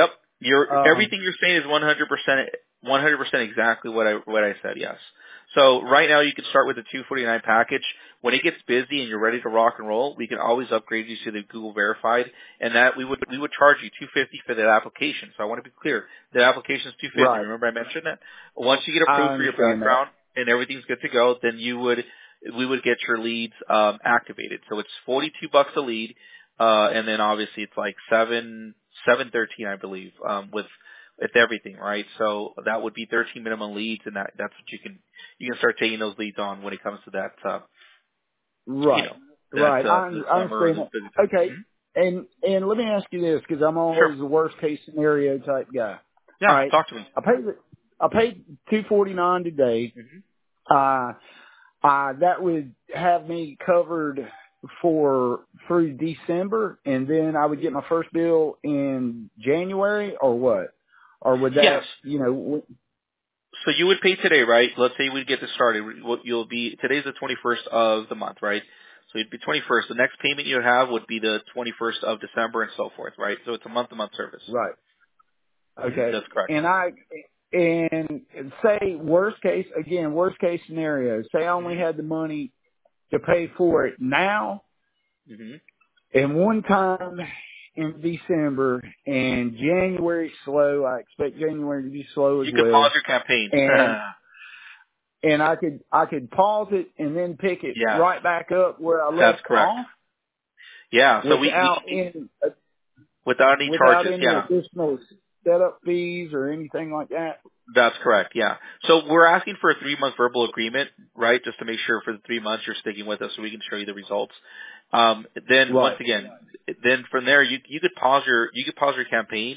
Everything you're saying is 100% exactly what I said. Yes. So right now you can start with the 249 package. When it gets busy and you're ready to rock and roll, we can always upgrade you to the Google Verified, and that we would charge you $250 for that application. So I want to be clear, the application is $250. Right. Remember I mentioned that. Once you get approved for your background and everything's good to go, then we would get your leads activated. So it's $42 a lead, and then obviously it's like $713, I believe, with everything, right? So that would be 13 minimum leads, and that's what you can start taking those leads on when it comes to that. Right. Right. I understand that. Okay. Mm-hmm. And let me ask you this, because I'm always the worst case scenario type guy. Yeah. All right. Talk to me. I paid $249 today. Mm-hmm. That would have me covered through December, and then I would get my first bill in January, or what? Or would that, yes. So you would pay today, right? Let's say we get this started. Today's the 21st of the month, right? So it'd be 21st. The next payment you would have would be the 21st of December and so forth, right? So it's a month-to-month service. Right. Okay. That's correct. And say worst case scenario, say I only had the money to pay for it now, and one time in December, and January slow. I expect January to be slow as well. You could pause your campaign. And I could pause it and then pick it right back up where I left That's correct. off. Yeah. So without any charges. Without any additional setup fees or anything like that. That's correct. Yeah. So we're asking for a 3-month verbal agreement, right? Just to make sure for the 3 months you're sticking with us, so we can show you the results. Then once again, then from there you could pause your campaign,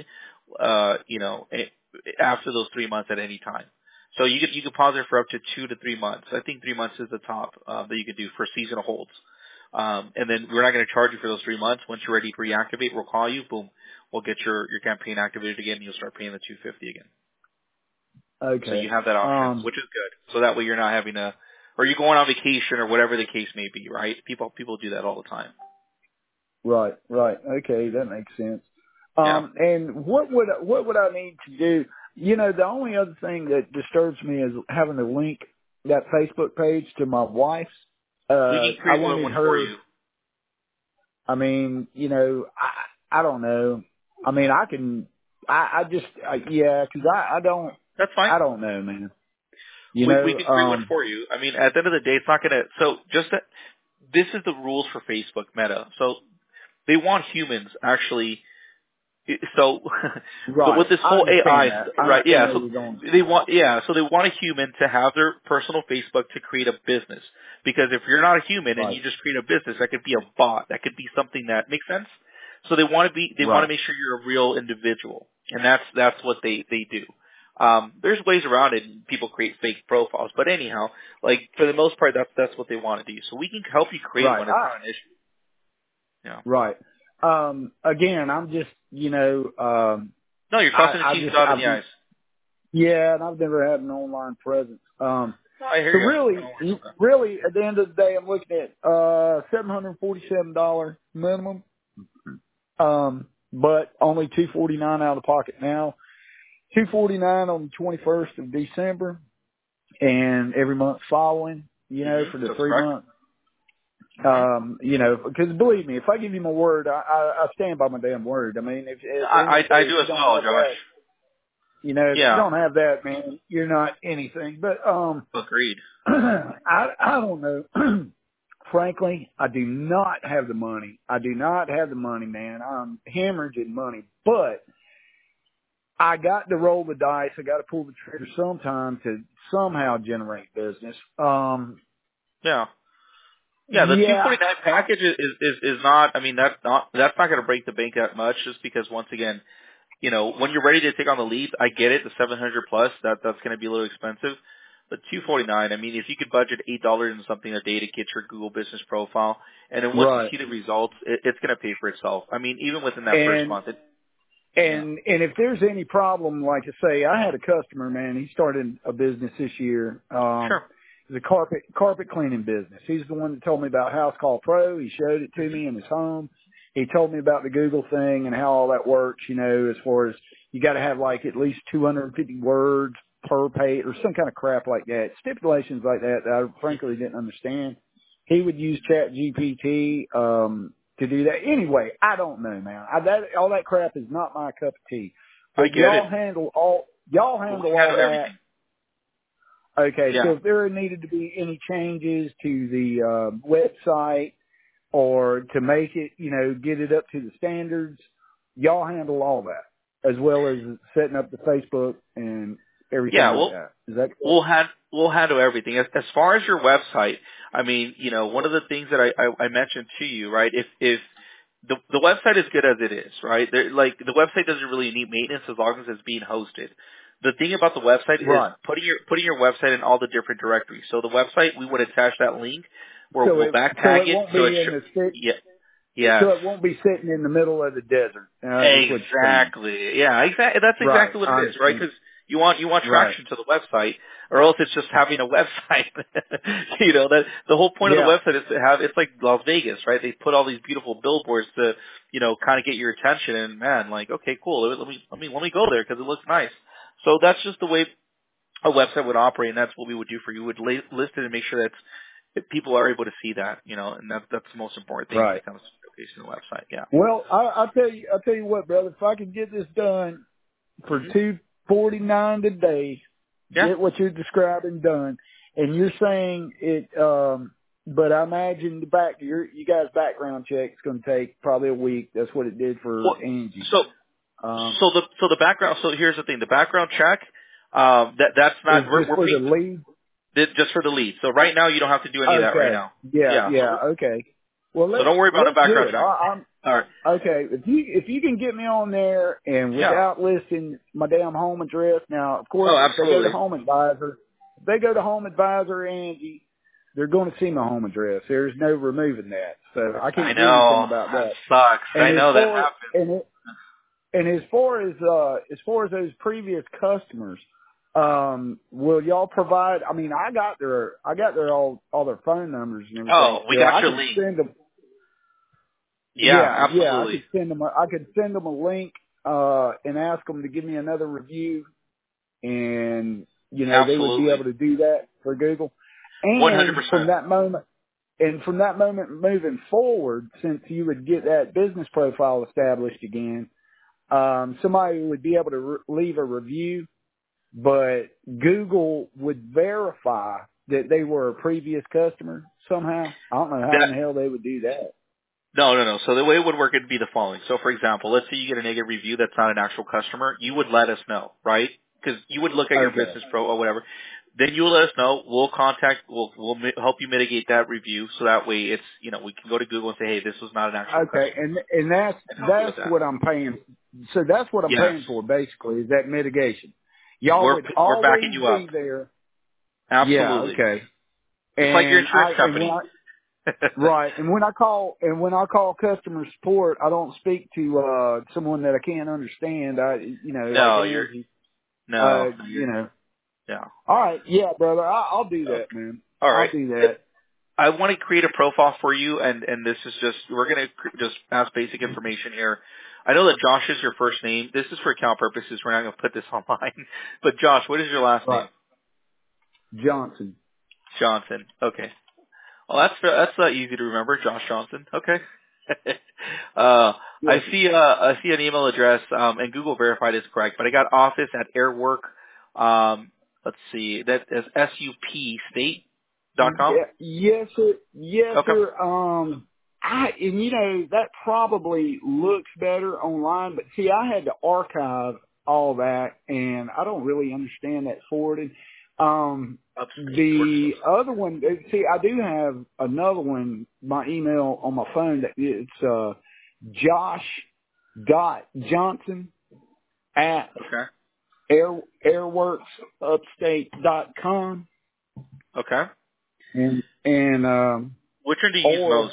after those 3 months at any time. So you could pause it for up to 2 to 3 months. I think 3 months is the top that you could do for seasonal holds. And then we're not going to charge you for those 3 months. Once you're ready to reactivate, we'll call you. Boom, we'll get your campaign activated again, and you'll start paying the $250 again. Okay. So you have that option, which is good. So that way you're not having to, or you're going on vacation or whatever the case may be, right? People do that all the time. Right. Okay, that makes sense. And what would I need to do? The only other thing that disturbs me is having to link that Facebook page to my wife's. We can create one for you. I mean, I don't know. I mean, because I don't. That's fine. I don't know, man. We can create one for you. I mean, at the end of the day, it's not going to. So this is the rules for Facebook Meta. So they want humans actually. So with this whole AI, right? Yeah. So they want a human to have their personal Facebook to create a business. Because if you're not a human and you just create a business, that could be a bot. That could be something that makes sense. So they want to make sure you're a real individual, and that's what they do. There's ways around it, and people create fake profiles. But anyhow, like for the most part, that's what they want to do. So we can help you create one. It's not an issue. Yeah. Right. Again, I'm just, no, you're crossing the T's dotting the I's. Yeah, and I've never had an online presence. I hear you. Really, at the end of the day, I'm looking at $747 minimum, but only $249 out of the pocket now. $249 on the 21st of December, and every month following, for the 3 months. Because believe me, if I give you my word, I stand by my damn word. I mean, if I do as well, Josh. If you don't have that, man, you're not anything. But agreed. I don't know. Frankly, I do not have the money. Man. I'm hemorrhaging money, but I got to roll the dice. I got to pull the trigger sometime to somehow generate business. Yeah, the 249 package is not. I mean, that's not going to break the bank that much. Just because once again, when you're ready to take on the leads, I get it. The 700 plus that's going to be a little expensive. But 249, I mean, if you could budget $8 and something a day to get your Google business profile, and then once you see the results, it's going to pay for itself. I mean, even within that first month. And if there's any problem, like I say, I had a customer, man. He started a business this year. Sure. It's a carpet cleaning business. He's the one that told me about House Call Pro. He showed it to me in his home. He told me about the Google thing and how all that works, as far as, you got to have like at least 250 words per page or some kind of crap like that. Stipulations like that I frankly didn't understand. He would use ChatGPT to do that. Anyway, I don't know, man. All that crap is not my cup of tea. But I get it. Y'all handle all that. Everything. Okay, Yeah. so if there needed to be any changes to the website or to make it, get it up to the standards, y'all handle all that, as well as setting up the Facebook and everything like that. Is that correct? We'll handle everything. As far as your website, I mean, one of the things that I mentioned to you, right? If the website is good as it is, right? The website doesn't really need maintenance as long as it's being hosted. The thing about the website is putting your website in all the different directories. So the website, we would attach that link where we'll back tag it. So it won't be sitting in the middle of the desert. Exactly. Yeah, exactly. That's exactly what it is, right? Because you want traction to the website, or else it's just having a website. That the whole point of the website is to have. It's like Las Vegas, right? They put all these beautiful billboards to, kind of get your attention. And man, like, okay, cool. Let me go there because it looks nice. So that's just the way a website would operate, and that's what we would do for you. We would list it and make sure that people are able to see that, and that's the most important thing when it comes to showcasing the website. Yeah. Well, I'll tell you what, brother. If I could get this done for $249 today, get what you're describing done, and you're saying it. But I imagine you guys' background check is going to take probably a week. That's what it did for Angie. So the background. So here's the thing: the background check. That's not. We're for the lead. Just for the lead. So right now you don't have to do any of that right now. Yeah. Okay. Well, so don't worry about the background check. All right. Okay. If you can get me on there and without listing my damn home address. Now, of course, if they go to Home Advisor, Angie, they're going to see my home address. There's no removing that. So I can't do anything about that. Sucks. I know that happens. And as far as those previous customers, will y'all provide? I mean, I got their all their phone numbers and everything. Oh, we got your link. Absolutely. I could send them a link and ask them to give me another review, and they would be able to do that for Google. And 100%. from that moment moving forward, since you would get that business profile established again, somebody would be able to leave a review, but Google would verify that they were a previous customer somehow. I don't know how in the hell they would do that. No. So the way it would work, it'd be the following. So for example, let's say you get a negative review that's not an actual customer. You would let us know, right? Because you would look at your business pro or whatever. Then you will let us know. We'll help you mitigate that review. So that way it's, we can go to Google and say, hey, this was not an actual customer. And that's what I'm paying. So that's what I'm paying for basically is that mitigation. Y'all would always backing you up. be there. Absolutely. Yeah, okay. It's like your insurance company. Right. And when I call customer support, I don't speak to someone that I can't understand. Yeah. All right. Yeah, brother. I'll do that, man. All right. I'll do that. I want to create a profile for you, and this is we're going to just ask basic information here. I know that Josh is your first name. This is for account purposes. We're not going to put this online. But Josh, what is your last name? Johnson. Okay. Well, that's easy to remember. Josh Johnson. Okay. I see an email address, and Google verified is correct, but I got office at Airwork. Let's see, that is supstate.com. Yes, sir. Yes, okay. Sir. That probably looks better online, but see, I had to archive all that, and I don't really understand that forwarding. The other one, see, I do have another one, my email on my phone, that it's josh.johnson at airworksupstate.com. Okay. And which one do you use most?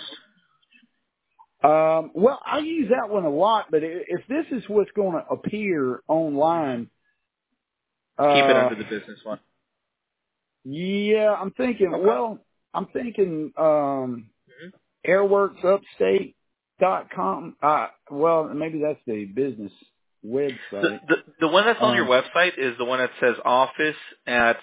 Well, I use that one a lot, but if this is what's going to appear online, keep it under the business one. Yeah, I'm thinking. Okay. Well, I'm thinking airworksupstate.com. Well, maybe that's the business website. The one that's on your website is the one that says office at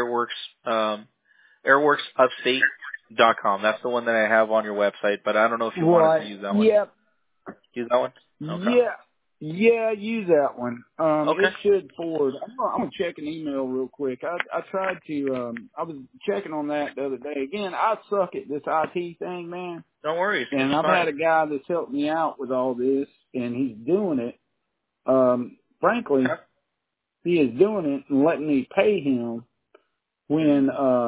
airworksupstate.com. That's the one that I have on your website, but I don't know if you wanted to use that one. Yep. Use that one? Okay. Yeah, use that one. Okay. It should forward. I'm gonna check an email real quick. I tried to. I was checking on that the other day. Again, I suck at this IT thing, man. Don't worry. And I've had a guy that's helped me out with all this, and he's doing it. Frankly, he is doing it and letting me pay him when.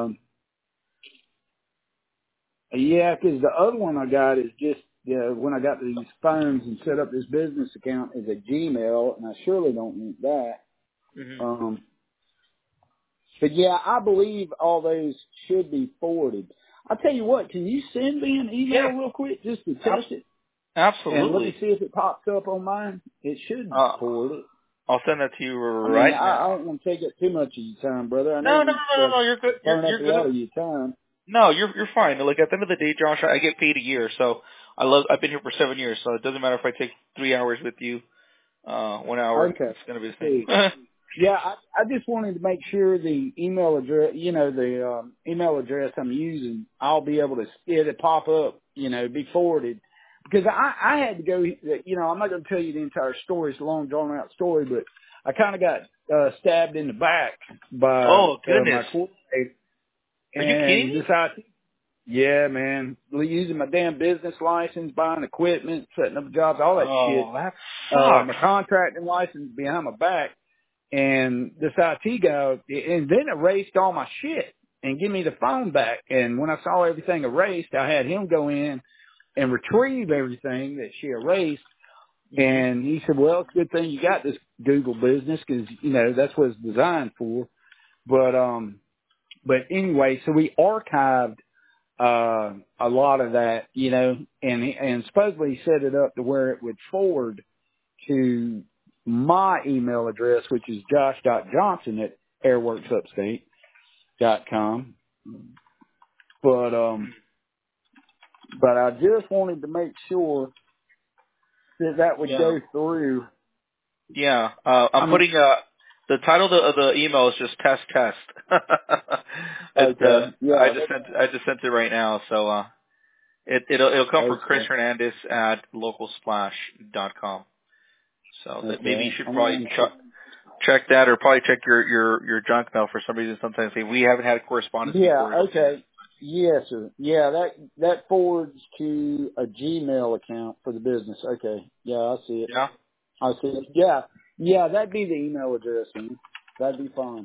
Because the other one I got is just when I got these phones and set up this business account as a Gmail, and I surely don't need that. Mm-hmm. But yeah, I believe all those should be forwarded. I'll tell you what, can you send me an email real quick just to test it? Absolutely. And let me see if it pops up on mine. It should forward it. I'll send that to you right now. I don't want to take up too much of your time, brother. I No, know you're good. You're up good. a lot of your time. No, you're fine. Like at the end of the day, Josh, I get paid a year, so I've been here for 7 years, so it doesn't matter if I take 3 hours with you, 1 hour. Okay. It's gonna be the same. Yeah, I just wanted to make sure the email address, the email address I'm using, I'll be able to see it pop up, be forwarded. Because I had to go, I'm not going to tell you the entire story. It's a long, drawn-out story, but I kind of got stabbed in the back by Oh, goodness. my coordinator. Are you kidding me? Yeah, man. Using my damn business license, buying equipment, setting up jobs, all that shit. Oh, that sucks. My contracting license behind my back. And this IT guy, and then erased all my shit and give me the phone back. And when I saw everything erased, I had him go in and retrieve everything that she erased. And he said, well, it's a good thing you got this Google business because, that's what it's designed for. But anyway, so we archived a lot of that, and supposedly he set it up to where it would forward to my email address, which is josh.johnson@airworksupstate.com. But I just wanted to make sure that would go through. Yeah. I'm putting the title of the email is just test. Okay. I just sent it right now, so it'll come from Chris Hernandez at localsplash.com. So that maybe you should probably check that, or probably check your junk mail for some reason. Sometimes we haven't had a correspondence. Yeah. Okay. Yes, sir. Yeah, that forwards to a Gmail account for the business. Okay. Yeah, I see it. Yeah. I see it. Yeah. Yeah, that'd be the email address, man. That'd be fine.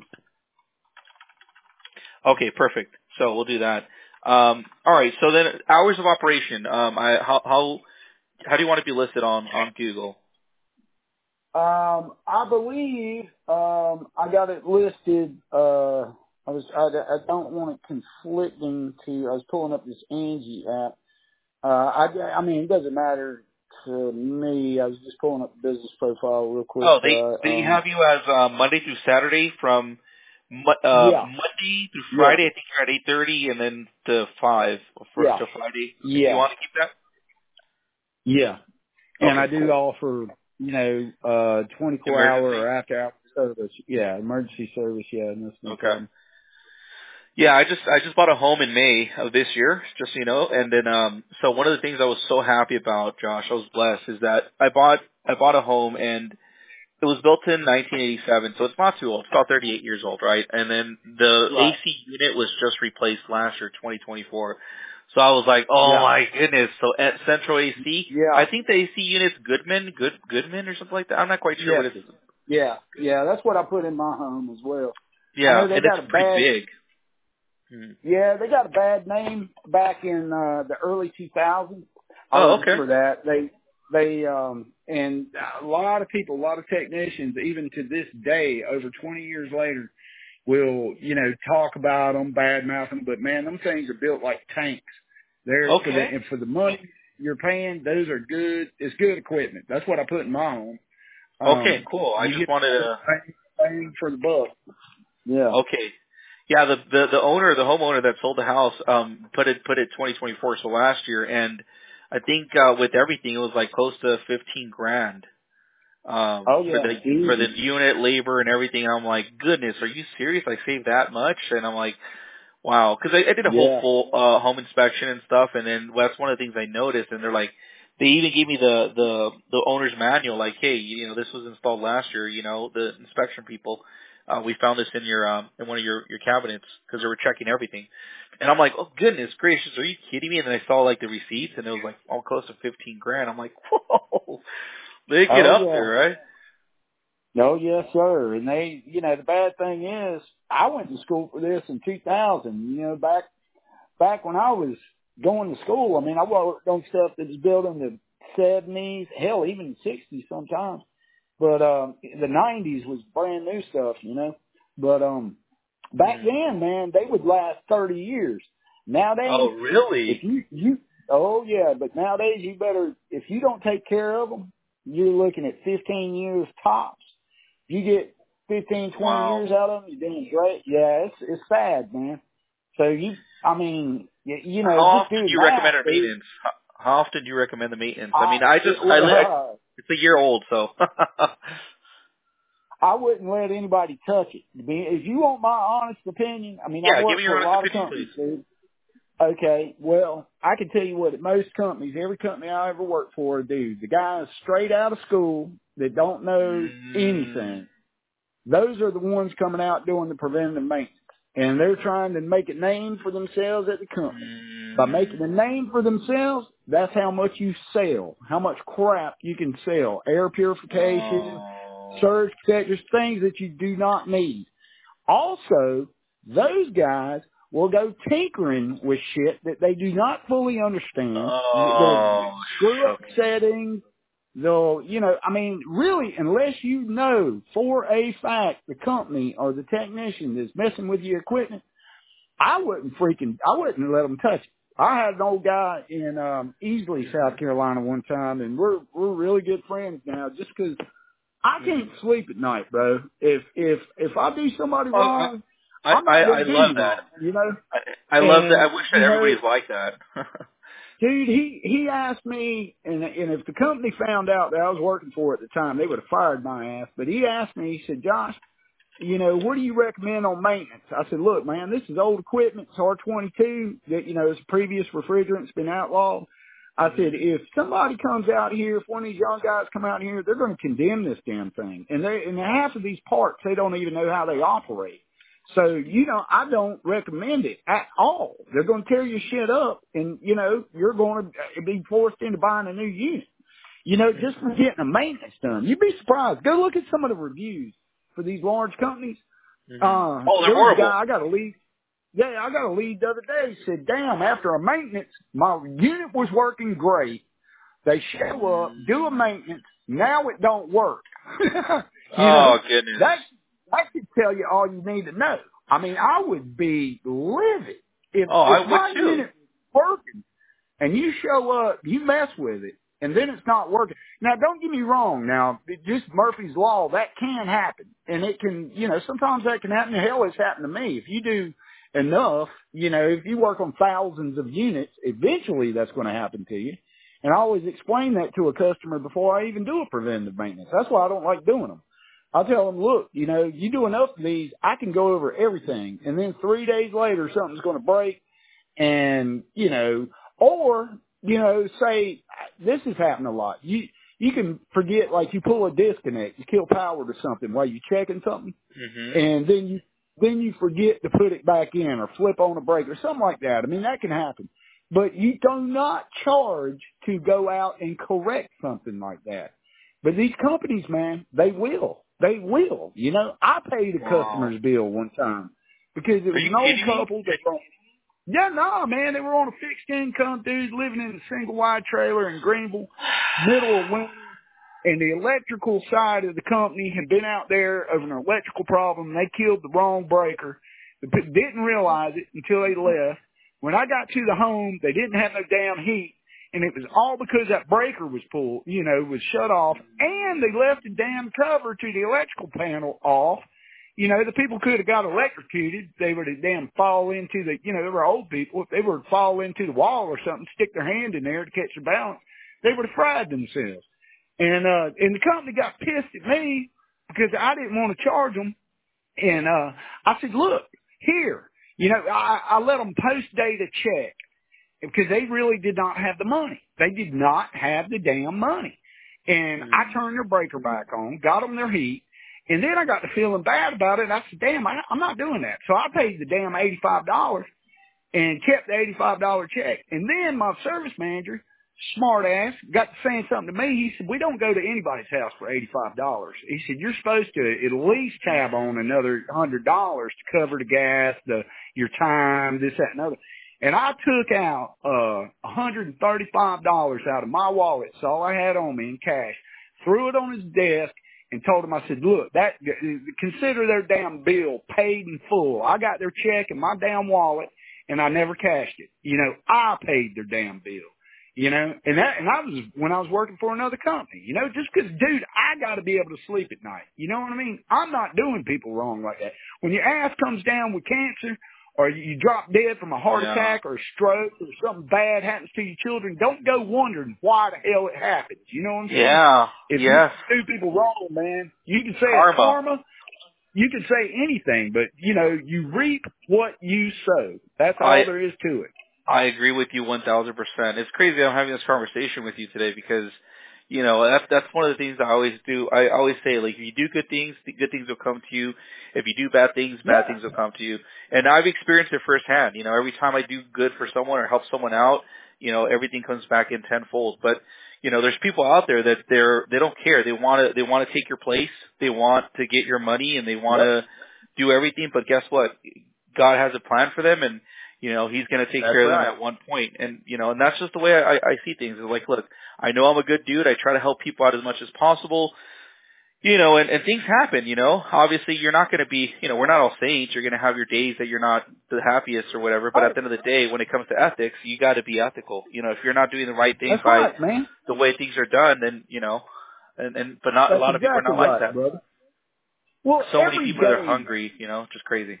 Okay, perfect. So we'll do that. All right. So then, hours of operation. How do you want to be listed on Google? I believe I got it listed. I don't want it conflicting to. I was pulling up this Angie app. I mean, it doesn't matter to me. I was just pulling up the business profile real quick. Oh, they have you as Monday through Saturday from Monday through Friday. I think you're at 8:30, and then to 5 to Friday. Yeah. You want to keep that? Yeah. And I do offer 24-hour or after-hour service. Yeah, emergency service. Yeah, and that's no problem. Yeah, I just bought a home in May of this year, just so you know. And then so one of the things I was so happy about, Josh, I was blessed, is that I bought a home, and it was built in 1987, so it's not too old. It's about 38 years old, right? And then the AC unit was just replaced last year, 2024. So I was like, oh my goodness. So at Central AC, I think the AC unit's Goodman or something like that. I'm not quite sure what it is. Yeah, that's what I put in my home as well. Yeah, and it's pretty big. Yeah, they got a bad name back in the early 2000s. Oh, okay. For that, they and a lot of people, a lot of technicians, even to this day, over 20 years later, will talk about them, badmouth them. But man, them things are built like tanks. They're for the money you're paying. Those are good. It's good equipment. That's what I put in my home. Okay, cool. I just wanted to bang for the buck. Yeah. Okay. Yeah, the homeowner that sold the house, put it 2024, so last year, and I think with everything it was like close to $15,000 for the unit labor and everything. And I'm like, goodness, are you serious? I saved that much? And I'm like, wow, because I did a whole full home inspection and stuff, and then that's one of the things I noticed. And they're like, they even gave me the owner's manual, like, hey, this was installed last year. The inspection people, we found this in your in one of your cabinets because they were checking everything. And I'm like, oh goodness gracious, are you kidding me? And then I saw like the receipts, and it was like all close to $15,000. I'm like, whoa, they get up there, right? No, yes, sir. And they, the bad thing is, I went to school for this in 2000. Back when I was going to school, I mean, I worked on stuff that was built in the 70s, hell, even the 60s sometimes. But the 90s was brand new stuff, But back then, man, they would last 30 years. Nowadays, oh really? If you oh yeah, but nowadays you better, if you don't take care of them, you're looking at 15 years tops. If you get 15, 20 years out of them, you're doing great. Yeah, it's sad, man. So how often do you recommend our maintenance? How often do you recommend the maintenance? I mean, it's a year old, so. I wouldn't let anybody touch it. If you want my honest opinion, I mean, yeah, I work give me your for a lot honest of companies, dude. Okay, well, I can tell you what, at most companies, every company I ever worked for, dude, the guys straight out of school that don't know anything, those are the ones coming out doing the preventative maintenance. And they're trying to make a name for themselves at the company. By making a name for themselves, that's how much you sell, how much crap you can sell. Air purification, surge protectors, things that you do not need. Also, those guys will go tinkering with shit that they do not fully understand. They'll screw up settings. They'll, really, unless you know for a fact the company or the technician that's messing with your equipment, I wouldn't let them touch it. I had an old guy in Easley, South Carolina one time, and we're really good friends now just because I can't sleep at night, bro. If I do somebody wrong, I love that. Wrong, I love that. I wish that everybody's like that. Dude, he asked me, and if the company found out that I was working for at the time, they would have fired my ass. But he asked me, he said, Josh, what do you recommend on maintenance? I said, look, man, this is old equipment. It's R22 that, it's previous refrigerant's been outlawed. I said, if somebody comes out here, if one of these young guys come out here, they're going to condemn this damn thing. And half of these parts, they don't even know how they operate. So, I don't recommend it at all. They're going to tear your shit up and, you're going to be forced into buying a new unit. Just for getting the maintenance done. You'd be surprised. Go look at some of the reviews for these large companies. They're horrible. I got a lead. Yeah, I got a lead the other day. He said, damn, after a maintenance, my unit was working great. They show up, do a maintenance. Now it don't work. Goodness. That could tell you all you need to know. I mean, I would be livid if my unit was working and you show up, you mess with it, and then it's not working. Now, don't get me wrong. Now, just Murphy's Law, that can happen. And it can, sometimes that can happen. Hell, it's happened to me. If you do enough, if you work on thousands of units, eventually that's going to happen to you. And I always explain that to a customer before I even do a preventative maintenance. That's why I don't like doing them. I'll tell them, look, you do enough of these, I can go over everything. And then 3 days later, something's going to break. And, say, this has happened a lot. You can forget, like you pull a disconnect, you kill power to something while you're checking something. And then you forget to put it back in or flip on a brake or something like that. I mean, that can happen. But you do not charge to go out and correct something like that. But these companies, man, they will. They will. I paid a customer's bill one time because it was an old couple that man, they were on a fixed income, dude, living in a single wide trailer in Greenville, middle of winter, and the electrical side of the company had been out there of an electrical problem. They killed the wrong breaker. They didn't realize it until they left. When I got to the home, they didn't have no damn heat. And it was all because that breaker was pulled, was shut off, and they left the damn cover to the electrical panel off. The people could have got electrocuted. They would have damn fall into they were old people. If they were to fall into the wall or something, stick their hand in there to catch their balance, they would have fried themselves. And the company got pissed at me because I didn't want to charge them. And, I said, look, here, I let them post date a check because they really did not have the money. They did not have the damn money. And I turned their breaker back on, got them their heat, and then I got to feeling bad about it. And I said, damn, I'm not doing that. So I paid the damn $85 and kept the $85 check. And then my service manager, smart ass, got to saying something to me. He said, we don't go to anybody's house for $85. He said, you're supposed to at least tab on another $100 to cover the gas, your time, this, that, and other. And I took out $135 out of my wallet. That's all I had on me in cash. Threw it on his desk and told him, I said, look, consider their damn bill paid in full. I got their check in my damn wallet and I never cashed it. I paid their damn bill. And I was, when I was working for another company, just cause dude, I gotta be able to sleep at night. You know what I mean? I'm not doing people wrong like that. When your ass comes down with cancer or you drop dead from a heart attack or a stroke or something bad happens to your children, don't go wondering why the hell it happens. You know what I'm saying? Yeah. If you do people wrong, man, you can say it's karma. You can say anything, but you reap what you sow. That's all there is to it. I agree with you 1,000%. It's crazy I'm having this conversation with you today because, that's one of the things I always do. I always say, like, if you do good things will come to you. If you do bad things will come to you. And I've experienced it firsthand. Every time I do good for someone or help someone out, everything comes back in tenfold. But, there's people out there that they don't care. They want to take your place. They want to get your money and they want to do everything. But guess what? God has a plan for them and, he's going to take care of them at one point. And, and that's just the way I see things. It's like, look, I know I'm a good dude. I try to help people out as much as possible, and things happen, Obviously, you're not going to be, we're not all saints. You're going to have your days that you're not the happiest or whatever. But at the end of the day, when it comes to ethics, you got to be ethical. If you're not doing the right thing the way things are done, then, but not a lot of people are not like that. Brother. Well, so many people that are hungry, just crazy.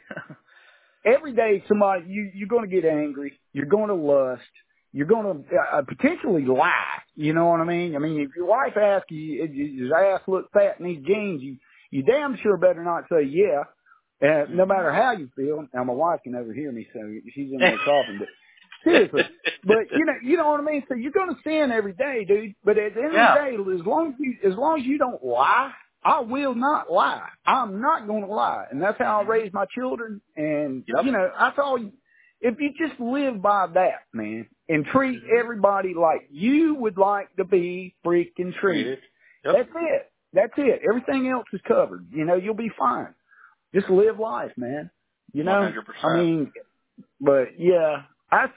Every day, you're going to get angry. You're going to lust. You're going to potentially lie. You know what I mean? I mean, if your wife asks you, "Does your ass look fat in these jeans?" You damn sure better not say yeah. No matter how you feel. Now, my wife can overhear me, so she's in there coughing. But seriously, but you know what I mean. So you're going to sin every day, dude. But at the end of the day, as long as you don't lie. I will not lie. I'm not going to lie. And that's how I raise my children. And, that's all. If you just live by that, man, and treat everybody like you would like to be freaking treated, that's it. That's it. Everything else is covered. You'll be fine. Just live life, man. 100%. I mean, but that's,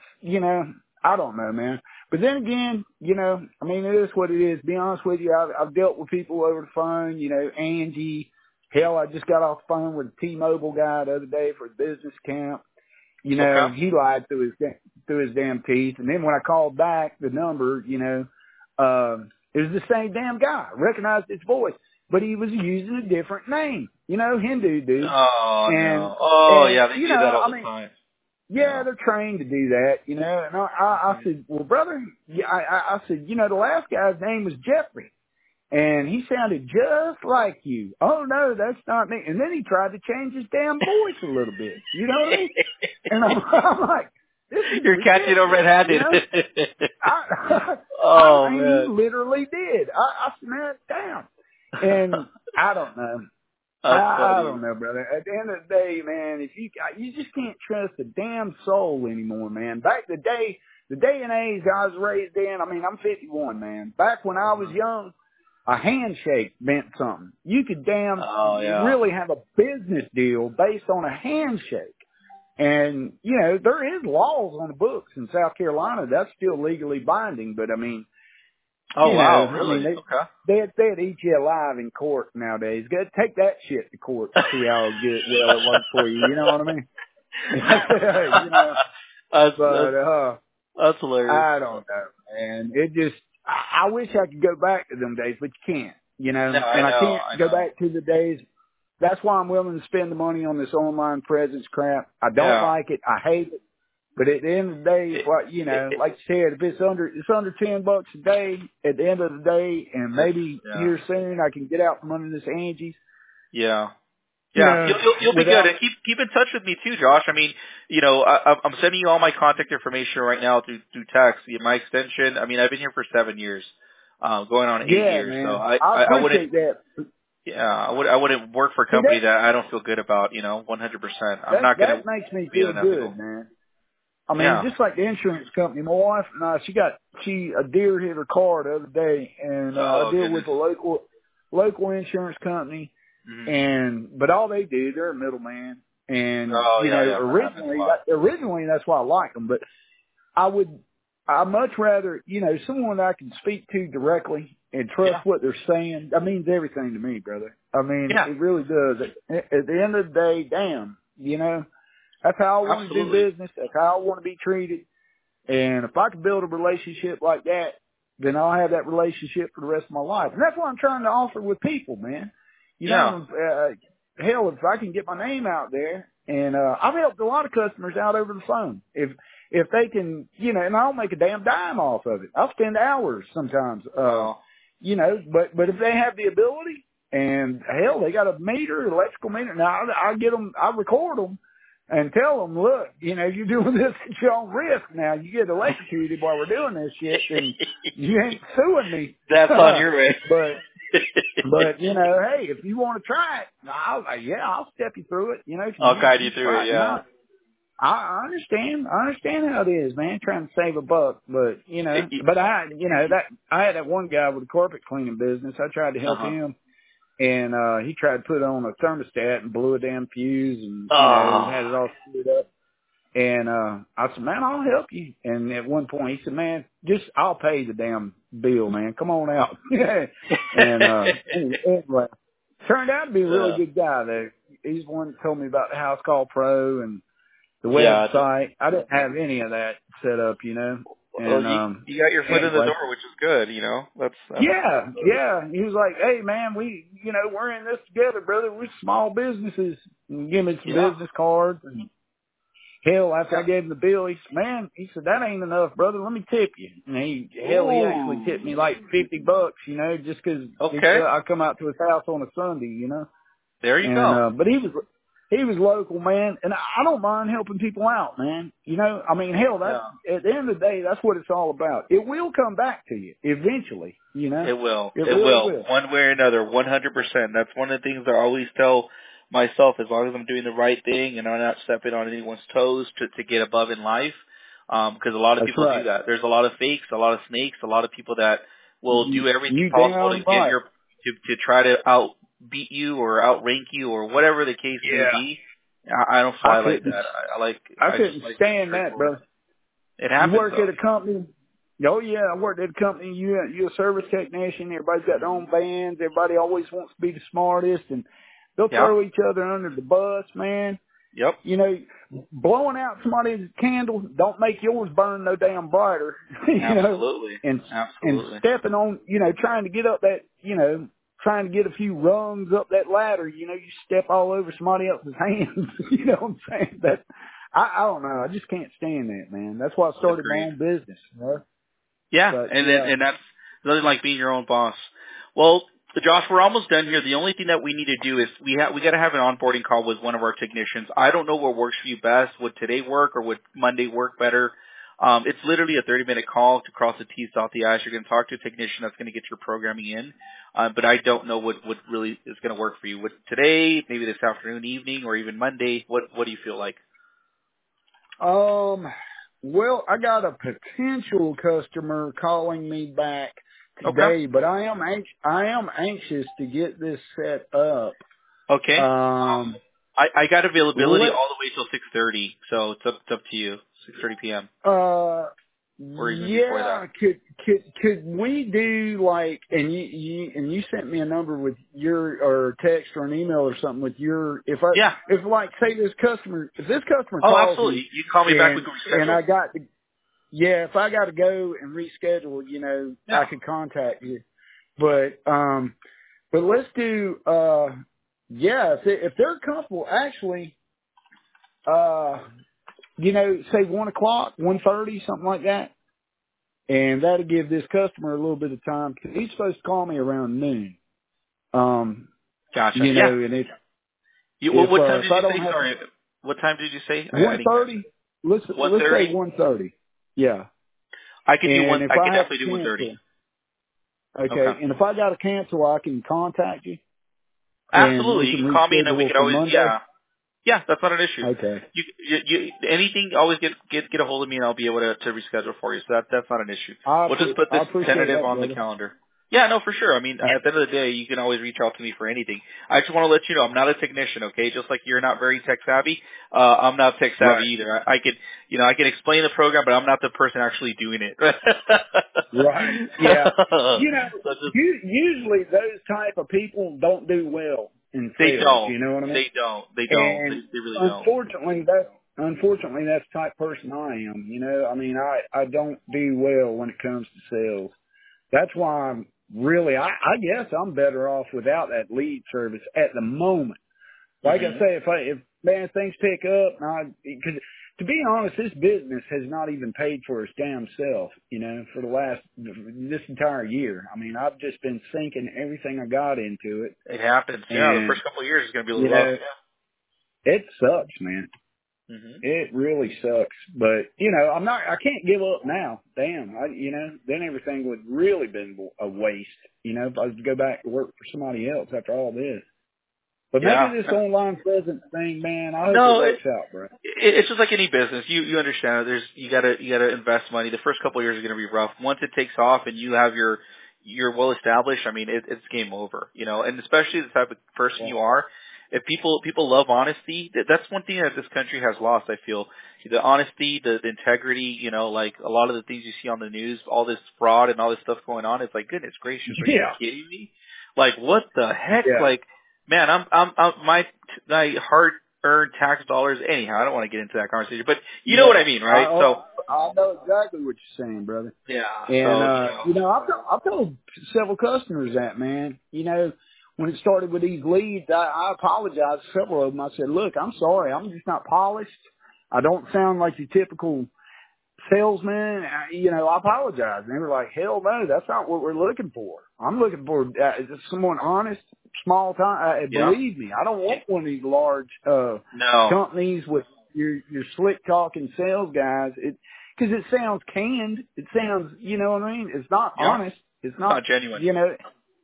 I don't know, man. But then again, I mean, it is what it is. To be honest with you, I've dealt with people over the phone, Angie. Hell, I just got off the phone with a T-Mobile guy the other day for a business camp. He lied through his damn teeth. And then when I called back the number, it was the same damn guy. I recognized his voice, but he was using a different name. Hindu dude. Oh, and, no. Oh, and, yeah, they do that all the time. Yeah, they're trained to do that, And I said, well, brother, I said, the last guy's name was Jeffrey. And he sounded just like you. Oh, no, that's not me. And then he tried to change his damn voice a little bit. You know what I mean? And I'm like, this is You're catching it red-handed. I mean, he literally did. I said, man, damn. And I don't know. I don't know, brother. At the end of the day, man, if you just can't trust a damn soul anymore, man. Back the day and age I was raised in, I mean, I'm 51, man. Back when I was young, a handshake meant something. You could really have a business deal based on a handshake. And, there is laws on the books in South Carolina. That's still legally binding, but I mean, wow, really? I mean, they'd eat you alive in court nowadays. Go take that shit to court to see how good it works for you. You know what I mean? That's hilarious. I don't know, man. It just, I wish I could go back to them days, but you can't. I can't go back to the days. That's why I'm willing to spend the money on this online presence crap. I don't like it. I hate it. But at the end of the day, it's like, you know, like you said, if it's under $10 a day at the end of the day, and maybe here soon I can get out from under this Angie's. Yeah. Yeah, you'll be good. And keep in touch with me too, Josh. I mean, you know, I'm sending you all my contact information right now through text. My extension. I mean, I've been here for 7 years, going on 8 years. Man. So I appreciate that. Yeah, I wouldn't work for a company that I don't feel good about. You know, 100%. I'm not gonna. That makes me feel good, man. I mean, just like the insurance company, my wife and I, a deer hit her car the other day, and I deal with a local insurance company. But all they do, they're a middleman. And, originally that's why I like them. But I'd much rather, you know, someone that I can speak to directly and trust what they're saying. That means everything to me, brother. I mean, it really does. At the end of the day, damn, you know, that's how I want to do business. That's how I want to be treated. And if I can build a relationship like that, then I'll have that relationship for the rest of my life. And that's what I'm trying to offer with people, man. You know, hell, if I can get my name out there, and I've helped a lot of customers out over the phone. If they can, you know, and I don't make a damn dime off of it. I'll spend hours sometimes, you know, but if they have the ability, and hell, they got a meter, electrical meter. Now I record them and tell them, look, you know, you're doing this at your own risk. Now you get electrocuted while we're doing this shit, and you ain't suing me. That's on your risk. But you know, hey, if you want to try it, I'll step you through it. You know, I'll guide you through it. Yeah, I understand. I understand how it is, man. Trying to save a buck, but you know, I had that one guy with a carpet cleaning business. I tried to help him, and he tried to put on a thermostat and blew a damn fuse, and you know, had it all screwed up. And I said, man, I'll help you. And at one point he said, man, I'll pay the damn bill, man. Come on out. And anyway, turned out to be a really good guy there. He's the one that told me about the House Call Pro and the website. I didn't have any of that set up, you know. And well, you got your foot in the door, which is good, you know. That's yeah. He was like, hey man, we're in this together, brother. We're small businesses. And give me some business cards, and hell, after I gave him the bill, he said, that ain't enough, brother. Let me tip you. And he actually tipped me like $50, you know, just 'cause I come out to his house on a Sunday, you know. There you go. But he was local, man, and I don't mind helping people out, man. You know, I mean, hell, at the end of the day, that's what it's all about. It will come back to you eventually, you know. It will. It will. One way or another, 100%. That's one of the things I always tell myself, as long as I'm doing the right thing and I'm not stepping on anyone's toes to get above in life, because a lot of people do that. There's a lot of fakes, a lot of snakes, a lot of people that will do everything possible to get to try to outbeat you or outrank you or whatever the case may be. I don't fly like that. I couldn't stand that, brother. It happens. You work at a company. Oh yeah, I worked at a company. You're a service technician. Everybody's got their own vans. Everybody always wants to be the smartest, and they'll throw each other under the bus, man. Yep. You know, blowing out somebody's candle don't make yours burn no damn brighter. Absolutely. And stepping on, you know, trying to get up that, you know, trying to get a few rungs up that ladder, you know, you step all over somebody else's hands. You know what I'm saying? That I don't know. I just can't stand that, man. That's why I started my own business. You know? Yeah, but, and that's nothing like being your own boss. Well, Josh, we're almost done here. The only thing that we need to do is we got to have an onboarding call with one of our technicians. I don't know what works for you best. Would today work or would Monday work better? It's literally a 30-minute call to cross the T's, dot the I's. You're going to talk to a technician that's going to get your programming in. But I don't know what really is going to work for you. Would today, maybe this afternoon, evening, or even Monday, what do you feel like? Well, I got a potential customer calling me back today, but I am anxious to get this set up. Okay. I got availability all the way till 6:30, so it's up to you. 6:30 p.m. Or even before that. Could we do like, and you sent me a number with your, or text or an email or something with your, if like say if this customer calls absolutely. me, you call me back, we can reschedule. And I got to, if I got to go and reschedule, you know, I could contact you. But let's do, if they're comfortable, actually, say 1 o'clock, 1:30, something like that. And that'll give this customer a little bit of time, because he's supposed to call me around noon. Gotcha. And it's, what time did you say? Sorry. What time did you say? 1:30. Let's say 1:30. Yeah. I can definitely do 1:30. Okay. And if I got to cancel, I can contact you. Absolutely. You can call me and then we can always, Monday. Yeah, that's not an issue. Okay. You anything, always get a hold of me and I'll be able to reschedule for you. So that's not an issue. We'll just put this tentative on the calendar. Yeah, no, for sure. I mean, at the end of the day, you can always reach out to me for anything. I just want to let you know I'm not a technician, okay? Just like you're not very tech savvy, I'm not tech savvy either. I can explain the program, but I'm not the person actually doing it. Right. Yeah. Usually those type of people don't do well in sales. They don't. You know what I mean? They don't. And they really don't. Unfortunately, that's the type of person I am. I mean, I don't do well when it comes to sales. That's why I'm really, I guess I'm better off without that lead service at the moment. Like I say, if things pick up, because to be honest, this business has not even paid for its damn self, for this entire year. I mean, I've just been sinking everything I got into it. It happens. And, the first couple of years is going to be a little rough. It sucks, man. It really sucks. But, I can't give up now. Damn. Then everything would really been a waste, if I was to go back to work for somebody else after all this. But maybe this online presence thing, man, I hope it works out, bro. It's just like any business. You understand. You gotta invest money. The first couple of years are gonna be rough. Once it takes off and you have you're well established, I mean, it's game over. And especially the type of person you are. If people love honesty, that's one thing that this country has lost. I feel the honesty, the integrity. Like a lot of the things you see on the news, all this fraud and all this stuff going on. It's like, goodness gracious, are you kidding me? Like, what the heck? Yeah. Like, man, I'm my hard-earned tax dollars. Anyhow, I don't want to get into that conversation, but you know what I mean, right? I know exactly what you're saying, brother. Yeah. And I've told several customers that, man. When it started with these leads, I apologized to several of them. I said, look, I'm sorry. I'm just not polished. I don't sound like your typical salesman. I apologize. And they were like, hell no, that's not what we're looking for. I'm looking for someone honest, small time. Believe me, I don't want one of these large companies with your slick talking sales guys. Because it sounds canned. It sounds, you know what I mean? It's not honest. It's not genuine.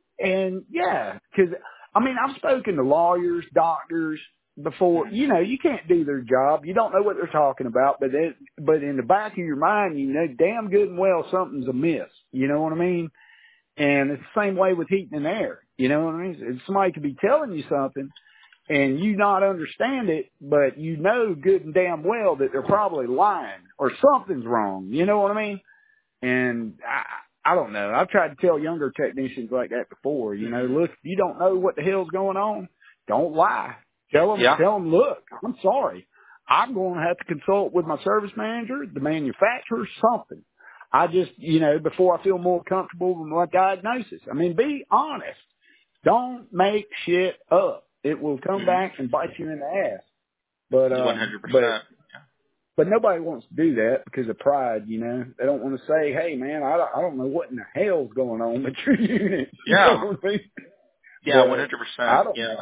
And because I've spoken to lawyers, doctors before. You can't do their job. You don't know what they're talking about, but in the back of your mind, you know damn good and well something's amiss. You know what I mean? And it's the same way with heating and air. You know what I mean? Somebody could be telling you something and you not understand it, but you know good and damn well that they're probably lying or something's wrong. You know what I mean? And I don't know. I've tried to tell younger technicians like that before. Look, if you don't know what the hell's going on, don't lie. Tell them, look, I'm sorry. I'm going to have to consult with my service manager, the manufacturer, something. I just, before I feel more comfortable with my diagnosis. I mean, be honest. Don't make shit up. It will come back and bite you in the ass. But 100%. But nobody wants to do that because of pride, They don't want to say, hey, man, I don't know what in the hell's going on with your unit. Yeah. You know what I mean? Yeah, 100%. Yeah.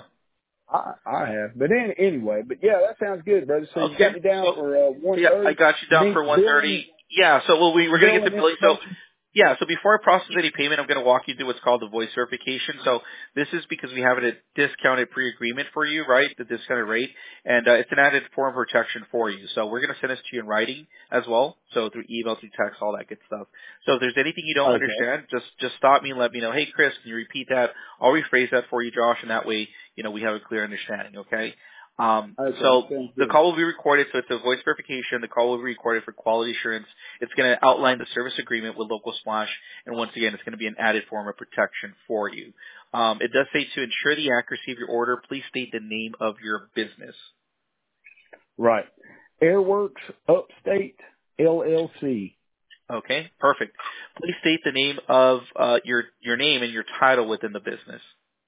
I have. But anyway, that sounds good, brother. So you got me down for 1:30? Yeah, I got you down for 1:30. Yeah, so we're going to get to billing. So before I process any payment, I'm going to walk you through what's called the voice verification. So this is because we have a discounted pre-agreement for you, right? The discounted rate. And it's an added form of protection for you. So we're going to send this to you in writing as well. So through email, through text, all that good stuff. So if there's anything you don't understand, just stop me and let me know, hey, Chris, can you repeat that? I'll rephrase that for you, Josh, and that way, we have a clear understanding, okay? So the call will be recorded, so it's a voice verification. The call will be recorded for quality assurance. It's going to outline the service agreement with Local Splash, and once again, it's going to be an added form of protection for you. It does say to ensure the accuracy of your order, please state the name of your business. Right. Airworks Upstate LLC. Okay, perfect. Please state the name of your name and your title within the business.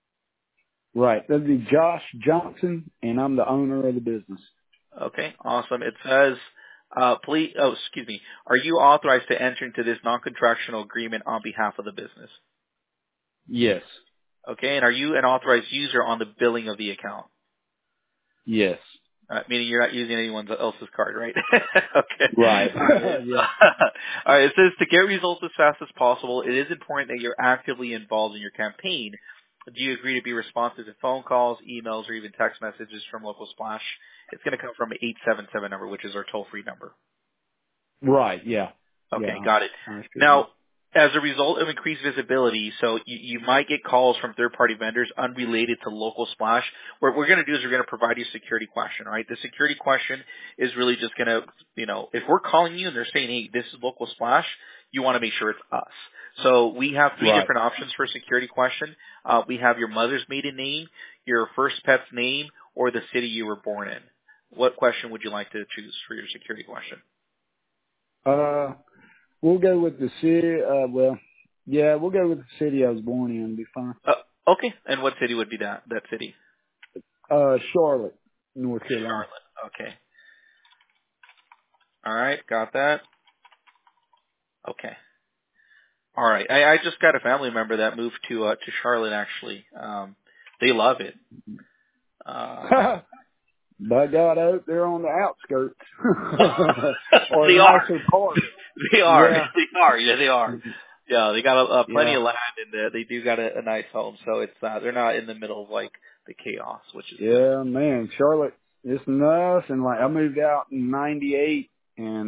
Right. That'd be Josh Johnson, and I'm the owner of the business. Okay, awesome. It says Please, excuse me. Are you authorized to enter into this non-contractual agreement on behalf of the business? Yes. Okay, and are you an authorized user on the billing of the account? Yes. Meaning you're not using anyone else's card, right? Okay. Right. Yeah. All right. It says to get results as fast as possible, it is important that you're actively involved in your campaign. Do you agree to be responsive to phone calls, emails, or even text messages from Local Splash? It's going to come from an 877 number, which is our toll-free number. Right. Yeah. Okay, Yeah. got it. Now, as a result of increased visibility, so you might get calls from third-party vendors unrelated to Local Splash. What we're going to do is we're going to provide you a security question, right? The security question is really just going to, if we're calling you and they're saying, hey, this is Local Splash, you want to make sure it's us. So we have three different options for a security question. We have your mother's maiden name, your first pet's name, or the city you were born in. What question would you like to choose for your security question? We'll go with the city. We'll go with the city I was born in. It'll be fine. Okay. And what city would be that city? Charlotte, North Carolina. Charlotte. Okay. All right. Got that. Okay. All right. I just got a family member that moved to Charlotte, actually. They love it. By God, I hope they're on the outskirts. Or they are. Part. They are. Yeah. They are. Yeah, they are. Yeah, they got plenty of land, and they do got a nice home. So it's they're not in the middle of like the chaos, which is good. Man, Charlotte, it's nothing. Like I moved out in '98, and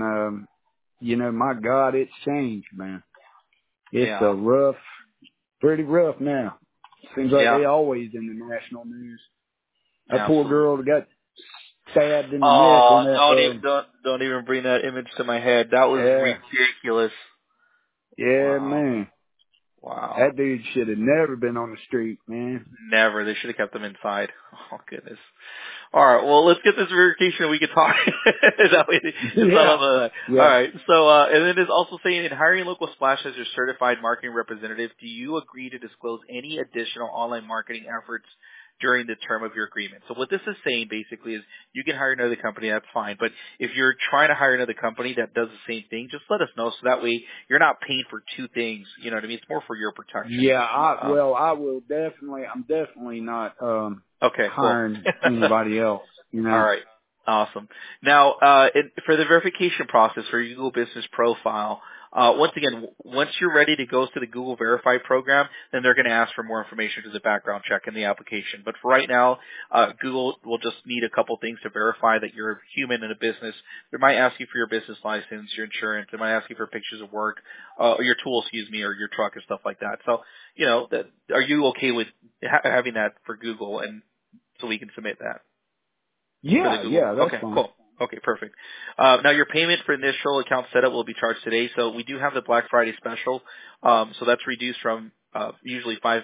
my God, it's changed, man. It's pretty rough now. Seems like they always in the national news. That poor girl got stabbed in the neck. Don't even bring that image to my head. That was ridiculous. Yeah, man. Wow. That dude should have never been on the street, man. Never. They should have kept him inside. Oh, goodness. All right. Well, let's get this verification and we can talk. That way All right. So, and then it's also saying in hiring Local Splash as your certified marketing representative, do you agree to disclose any additional online marketing efforts during the term of your agreement? So what this is saying basically is you can hire another company, that's fine. But if you're trying to hire another company that does the same thing, just let us know so that way you're not paying for two things. You know what I mean? It's more for your protection. Yeah, I will definitely, I'm definitely not hiring anybody else. All right. Awesome. Now, for the verification process for your Google Business Profile, once again, once you're ready to go to the Google Verify program, then they're going to ask for more information to the background check in the application. But for right now, Google will just need a couple things to verify that you're a human in a business. They might ask you for your business license, your insurance. They might ask you for pictures of work, or your tools, or your truck or stuff like that. So, are you okay with having that for Google and so we can submit that? Yeah, that's okay, fine. Cool. Okay, perfect. Now your payment for initial account setup will be charged today. So we do have the Black Friday special. So that's reduced from usually $500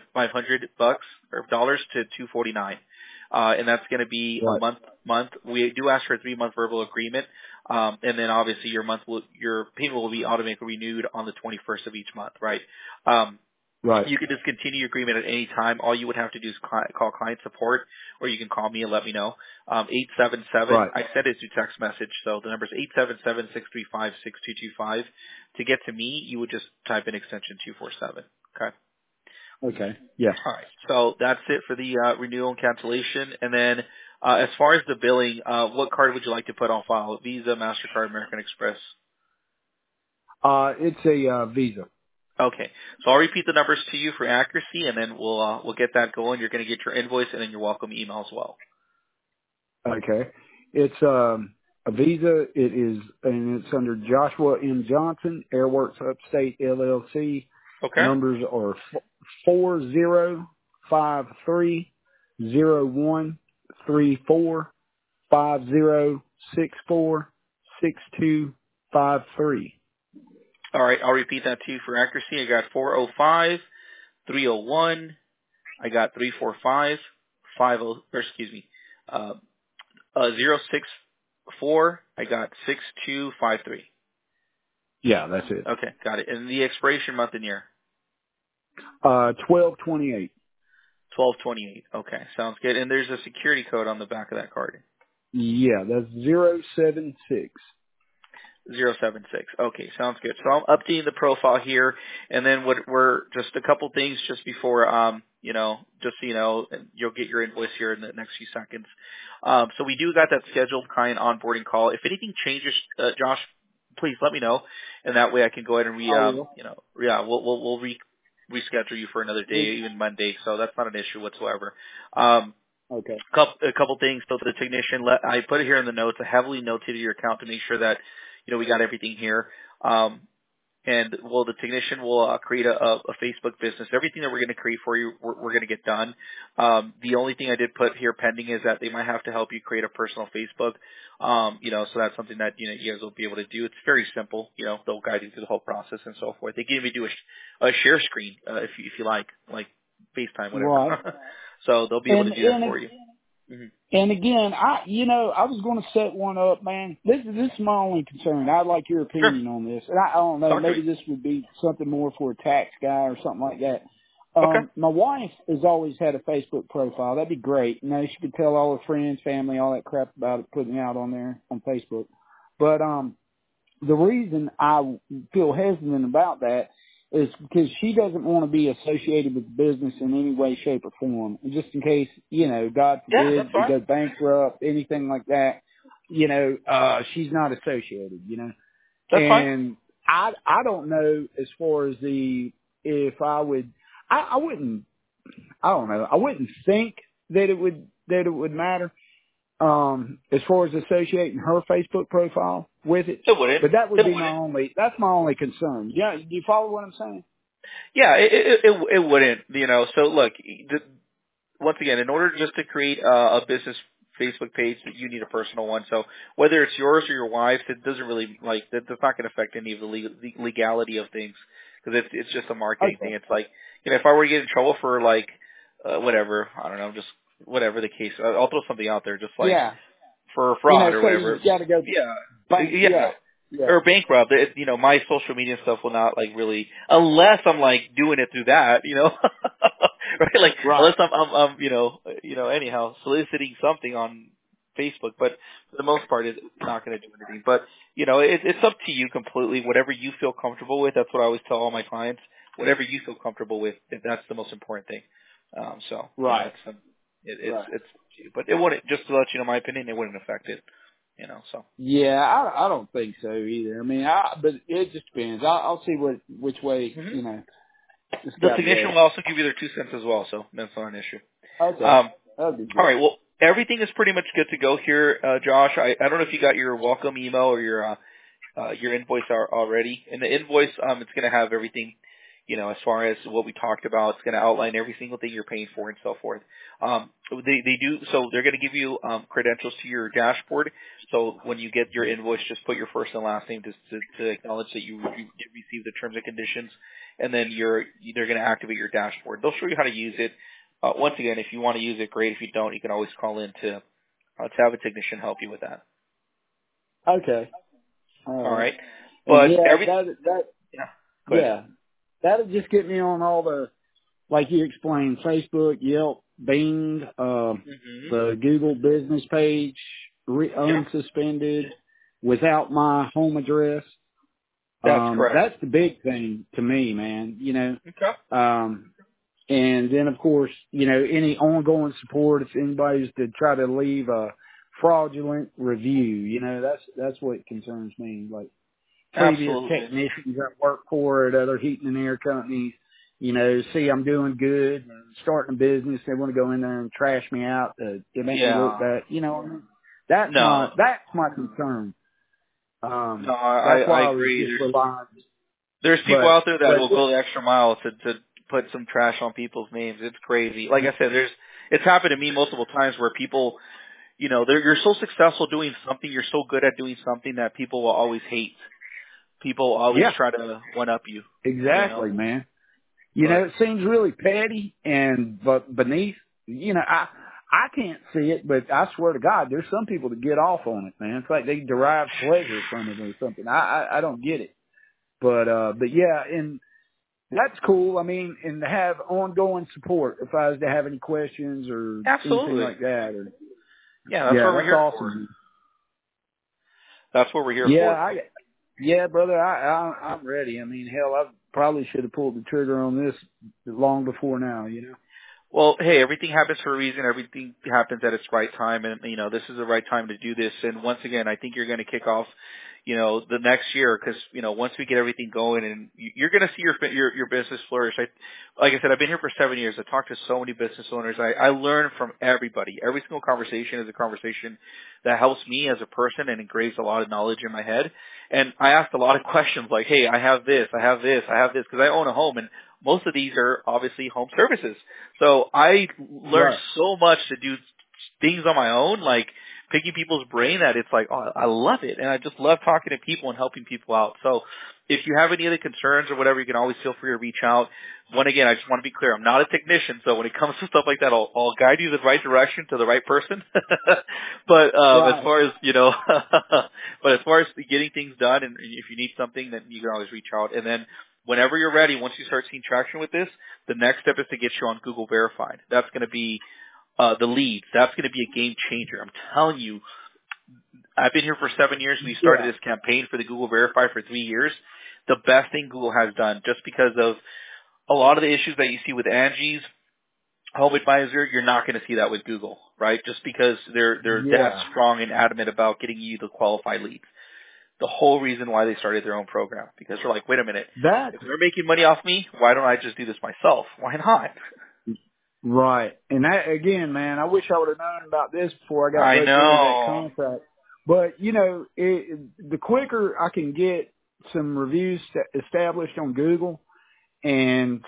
or dollars to $249. And that's going to be a month. We do ask for a 3-month verbal agreement. And then obviously your payment will be automatically renewed on the 21st of each month, right? Right. You can discontinue your agreement at any time. All you would have to do is call client support, or you can call me and let me know. 877. Right. I sent it through text message, so the number is 877-635-6225. To get to me, you would just type in extension 247. Okay. Okay. Yeah. All right. So that's it for the renewal and cancellation. And then as far as the billing, what card would you like to put on file? Visa, MasterCard, American Express? It's a Visa. Okay, so I'll repeat the numbers to you for accuracy, and then we'll get that going. You're going to get your invoice and then your welcome email as well. Okay, it's a Visa. It is, and it's under Joshua M. Johnson, Airworks Upstate LLC. Okay. Numbers are 4053013450646253. All right, I'll repeat that to you for accuracy. I got 405-301. I got 064. I got 6253. Yeah, that's it. Okay, got it. And the expiration month and year? 12/28. 12/28. Okay, sounds good. And there's a security code on the back of that card. Yeah, that's 076. 076. Okay, sounds good. So I'm updating the profile here, and then what we're just a couple things just before, just so you know, and you'll get your invoice here in the next few seconds. So we do got that scheduled client onboarding call. If anything changes, Josh, please let me know, and that way I can go ahead and we'll reschedule you for another day, even Monday. So that's not an issue whatsoever. Okay. A couple things. So for the technician, I put it here in the notes. I heavily notated your account to make sure that we got everything here. The technician will create a Facebook business. Everything that we're going to create for you, we're going to get done. The only thing I did put here pending is that they might have to help you create a personal Facebook. So that's something that you guys will be able to do. It's very simple. They'll guide you through the whole process and so forth. They can even do a share screen if you like FaceTime, whatever. Right. So they'll be able to do that for you. Mm-hmm. And again, I was going to set one up, man. This is my only concern. I'd like your opinion on this. And I don't know, maybe this would be something more for a tax guy or something like that. Okay. My wife has always had a Facebook profile. That'd be great. She could tell all her friends, family, all that crap about it, putting it out on there on Facebook. But the reason I feel hesitant about that is because she doesn't want to be associated with the business in any way, shape, or form. And just in case, God forbid, we go bankrupt, anything like that, she's not associated, That's and fine. I don't know as far as if I would, I wouldn't think that it would matter. As far as associating her Facebook profile with it, but that would be that's my only concern. Yeah, do you follow what I'm saying? Yeah, it wouldn't, so look, once again, in order just to create a business Facebook page, you need a personal one. So whether it's yours or your wife's, it doesn't really, that's not going to affect any of the legality of things, because it's just a marketing thing. It's like, if I were to get in trouble for whatever, I don't know, just whatever the case, I'll throw something out there, just for fraud or whatever. You gotta go or bankrupt. My social media stuff will not really, unless I'm doing it through that, right? Unless I'm anyhow soliciting something on Facebook, but for the most part, it's not going to do anything. But it's up to you completely. Whatever you feel comfortable with, that's what I always tell all my clients. Whatever you feel comfortable with, that's the most important thing. Right. It's, but it wouldn't, just to let you know my opinion, it wouldn't affect it, so. Yeah, I don't think so either. I mean, but it just depends. I'll see which way, The technician will also give you their 2 cents as well, so that's not an issue. Okay. All right, well, everything is pretty much good to go here, Josh. I don't know if you got your welcome email or your invoice already. In the invoice, it's going to have everything, as far as what we talked about. It's going to outline every single thing you're paying for and so forth. They do, so they're going to give you credentials to your dashboard. So when you get your invoice, just put your first and last name to acknowledge that you did receive the terms and conditions, and then they're going to activate your dashboard. They'll show you how to use it. Once again, if you want to use it, great. If you don't, you can always call in to have a technician help you with that. Okay. All right. But that'll just get me on all the, like you explained, Facebook, Yelp, Bing, the Google business page, unsuspended, without my home address. That's correct. That's the big thing to me, man, Okay. And then, of course, any ongoing support, if anybody's to try to leave a fraudulent review, that's what concerns me. Like previous technicians I work for at other heating and air companies, see I'm doing good and starting a business, they want to go in there and trash me out to make me look bad. That's my concern. I agree. There's people out there that will go the extra mile to put some trash on people's names. It's crazy. Like I said, it's happened to me multiple times where people, you're so successful doing something, you're so good at doing something that people will always hate. People always try to one up you. Exactly, man. It seems really petty but beneath. I can't see it, but I swear to God, there's some people that get off on it, man. It's like they derive pleasure from it or something. I don't get it. But yeah, and that's cool. I mean, and to have ongoing support if I was to have any questions or anything like that. That's what we're here awesome. for. That's what we're here for. Yeah, brother, I'm ready. I mean, hell, I probably should have pulled the trigger on this long before now, you know? Well, hey, everything happens for a reason. Everything happens at its right time, and this is the right time to do this. And once again, I think you're going to kick off, the next year because once we get everything going, and you're going to see your business flourish. Like I said, I've been here for 7 years. I talked to so many business owners. I learn from everybody. Every single conversation is a conversation that helps me as a person and engraves a lot of knowledge in my head. And I asked a lot of questions like, hey, I have this, because I own a home, and most of these are obviously home services. So I learned so much to do things on my own, like picking people's brain, that it's like, oh, I love it. And I just love talking to people and helping people out. So if you have any other concerns or whatever, you can always feel free to reach out. Again, I just want to be clear, I'm not a technician, so when it comes to stuff like that, I'll guide you the right direction to the right person. But as far as, but as far as getting things done, and if you need something, then you can always reach out. And then whenever you're ready, once you start seeing traction with this, the next step is to get you on Google Verified. That's going to be the leads. That's going to be a game changer. I'm telling you, I've been here for 7 years. We started this campaign for the Google Verified for 3 years. The best thing Google has done, just because of a lot of the issues that you see with Angie's Home Advisor, you're not going to see that with Google, right? Just because they're that strong and adamant about getting you the qualified leads. The whole reason why they started their own program, because they're like, wait a minute, if they're making money off me, why don't I just do this myself? Why not? Right. And that, again, man, I wish I would have known about this before I got ready to do that contract. But, the quicker I can get some reviews established on Google, and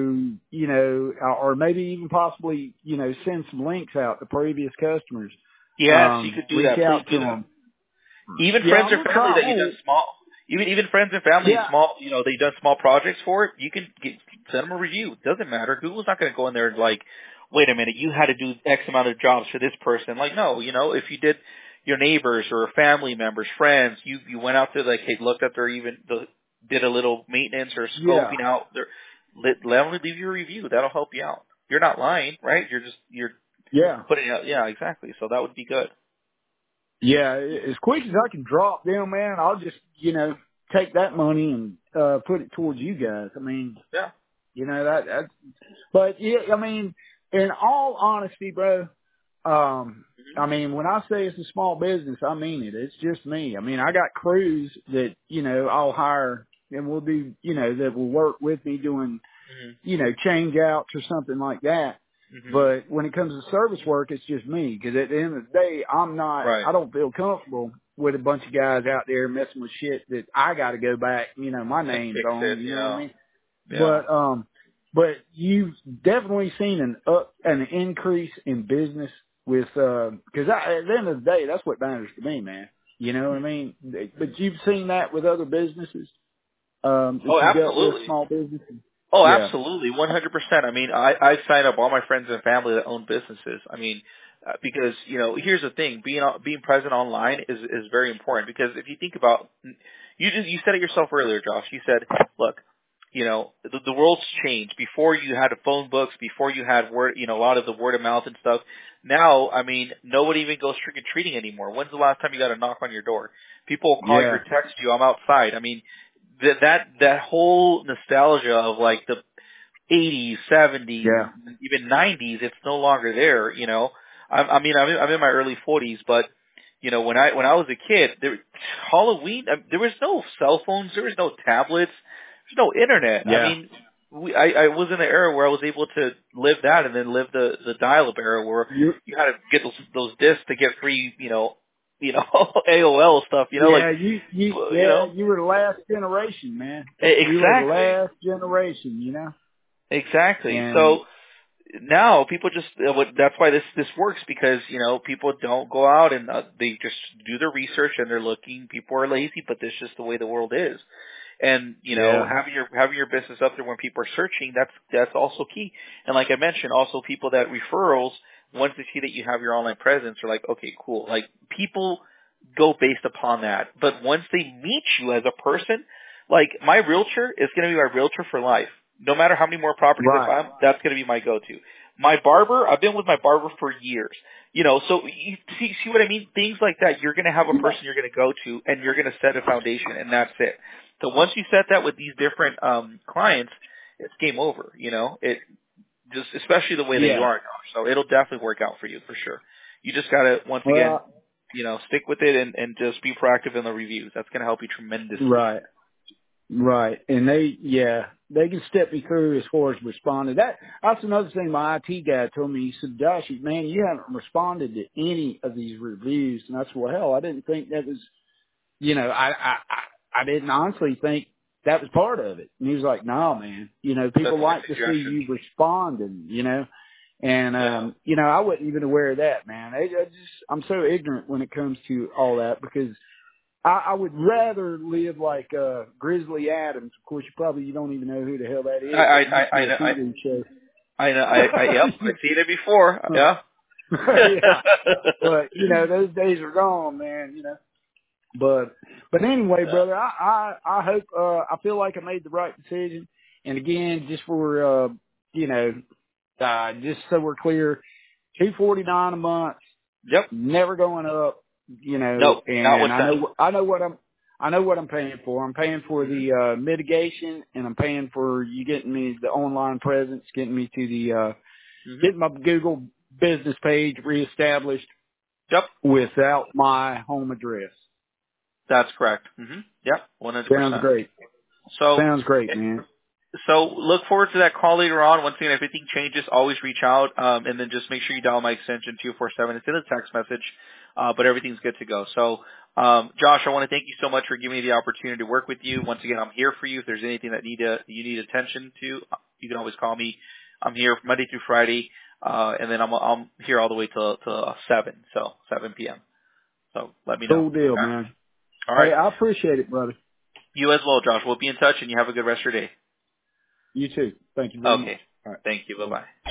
so, or maybe even possibly, send some links out to previous customers. Yes, you could do that. Reach out Please do to that. them. Even friends or family that you've done even friends and family, small, they've done small projects for it, you can send them a review. It doesn't matter. Google's not going to go in there and like, wait a minute, you had to do X amount of jobs for this person. Like, no, if you did your neighbors or family members, friends, you went out there, like, hey, looked at did a little maintenance or scoping out there, let them leave you a review. That'll help you out. You're not lying, right? You're putting out, exactly. So that would be good. Yeah, as quick as I can drop them, man, I'll just, take that money and put it towards you guys. I mean, that's, but yeah, I mean, in all honesty, bro, I mean, when I say it's a small business, I mean it. It's just me. I mean, I got crews that, I'll hire and we'll do, that will work with me doing, change outs or something like that. Mm-hmm. But when it comes to service work, it's just me. Because at the end of the day, I don't feel comfortable with a bunch of guys out there messing with shit that I got to go back, my name's on, what I mean? Yeah. But you've definitely seen an increase in business with, because at the end of the day, that's what matters to me, man. You know what I mean? But you've seen that with other businesses? Absolutely. With small businesses? Oh, absolutely. 100%. I mean, I sign up all my friends and family that own businesses. I mean, because, here's the thing, being present online is very important, because if you think about, you said it yourself earlier, Josh. You said, look, the world's changed. Before you had phone books, before you had a lot of the word of mouth and stuff. Now, I mean, nobody even goes trick or treating anymore. When's the last time you got a knock on your door? People will call you or text you, I'm outside. I mean, that whole nostalgia of like the 80s, 70s, even 90s, it's no longer there. I'm in my early 40s, but when I was a kid, Halloween, there was no cell phones, there was no tablets, there's no internet. Yeah. I mean, I was in an era where I was able to live that and then live the dial-up era where you had to get those discs to get free, AOL stuff, you were the last generation, man. Exactly. You were the last generation, Exactly. And so now people just, that's why this works, because, people don't go out and they just do their research and they're looking. People are lazy, but that's just the way the world is. And, having your business up there when people are searching, that's also key. And like I mentioned, also people that referrals, once they see that you have your online presence, are like, okay, cool. Like, people go based upon that. But once they meet you as a person, like, my realtor is going to be my realtor for life. No matter how many more properties I find, that's going to be my go-to. My barber, I've been with my barber for years. You know, so you see what I mean? Things like that, you're going to have a person you're going to go to, and you're going to set a foundation, and that's it. So once you set that with these different clients, it's game over. You know, it just especially the way that you are now. So it'll definitely work out for you for sure. You just got to again, you know, stick with it and just be proactive in the reviews. That's going to help you tremendously. Right. Right. And they can step me through as far as responding. That's another thing my IT guy told me. He said, Josh, man, you haven't responded to any of these reviews. And that's, well, hell, I didn't think that was, you know, I didn't honestly think that was part of it. And he was like, no, man, you know, people like to see you responding, you know. And, you know, I wasn't even aware of that, man. I'm so ignorant when it comes to all that because I would rather live like Grizzly Adams. Of course, you don't even know who the hell that is. I know. Yep, I've seen it before. Yeah. Yeah. But you know, those days are gone, man. You know. But anyway, brother, I hope I feel like I made the right decision. And again, just for you know, just so we're clear, $249 a month. Yep. Never going up. You know, no, and I know what I'm paying for. I'm paying for the mitigation, and I'm paying for you getting me the online presence, getting me to the getting my Google business page reestablished. Yep. Without my home address. That's correct. Yep. 100%. Sounds great. Sounds great, man. So look forward to that call later on. Once again, if anything changes, always reach out, and then just make sure you dial my extension 247. It's in the text message, but everything's good to go. So, Josh, I want to thank you so much for giving me the opportunity to work with you. Once again, I'm here for you. If there's anything that you need attention to, you can always call me. I'm here Monday through Friday, and then I'm here all the way till 7 p.m. So let me know. Cool deal, man. All right. Hey, I appreciate it, brother. You as well, Josh. We'll be in touch, and you have a good rest of your day. You too. Thank you very much. Okay. All right. Thank you. Bye-bye.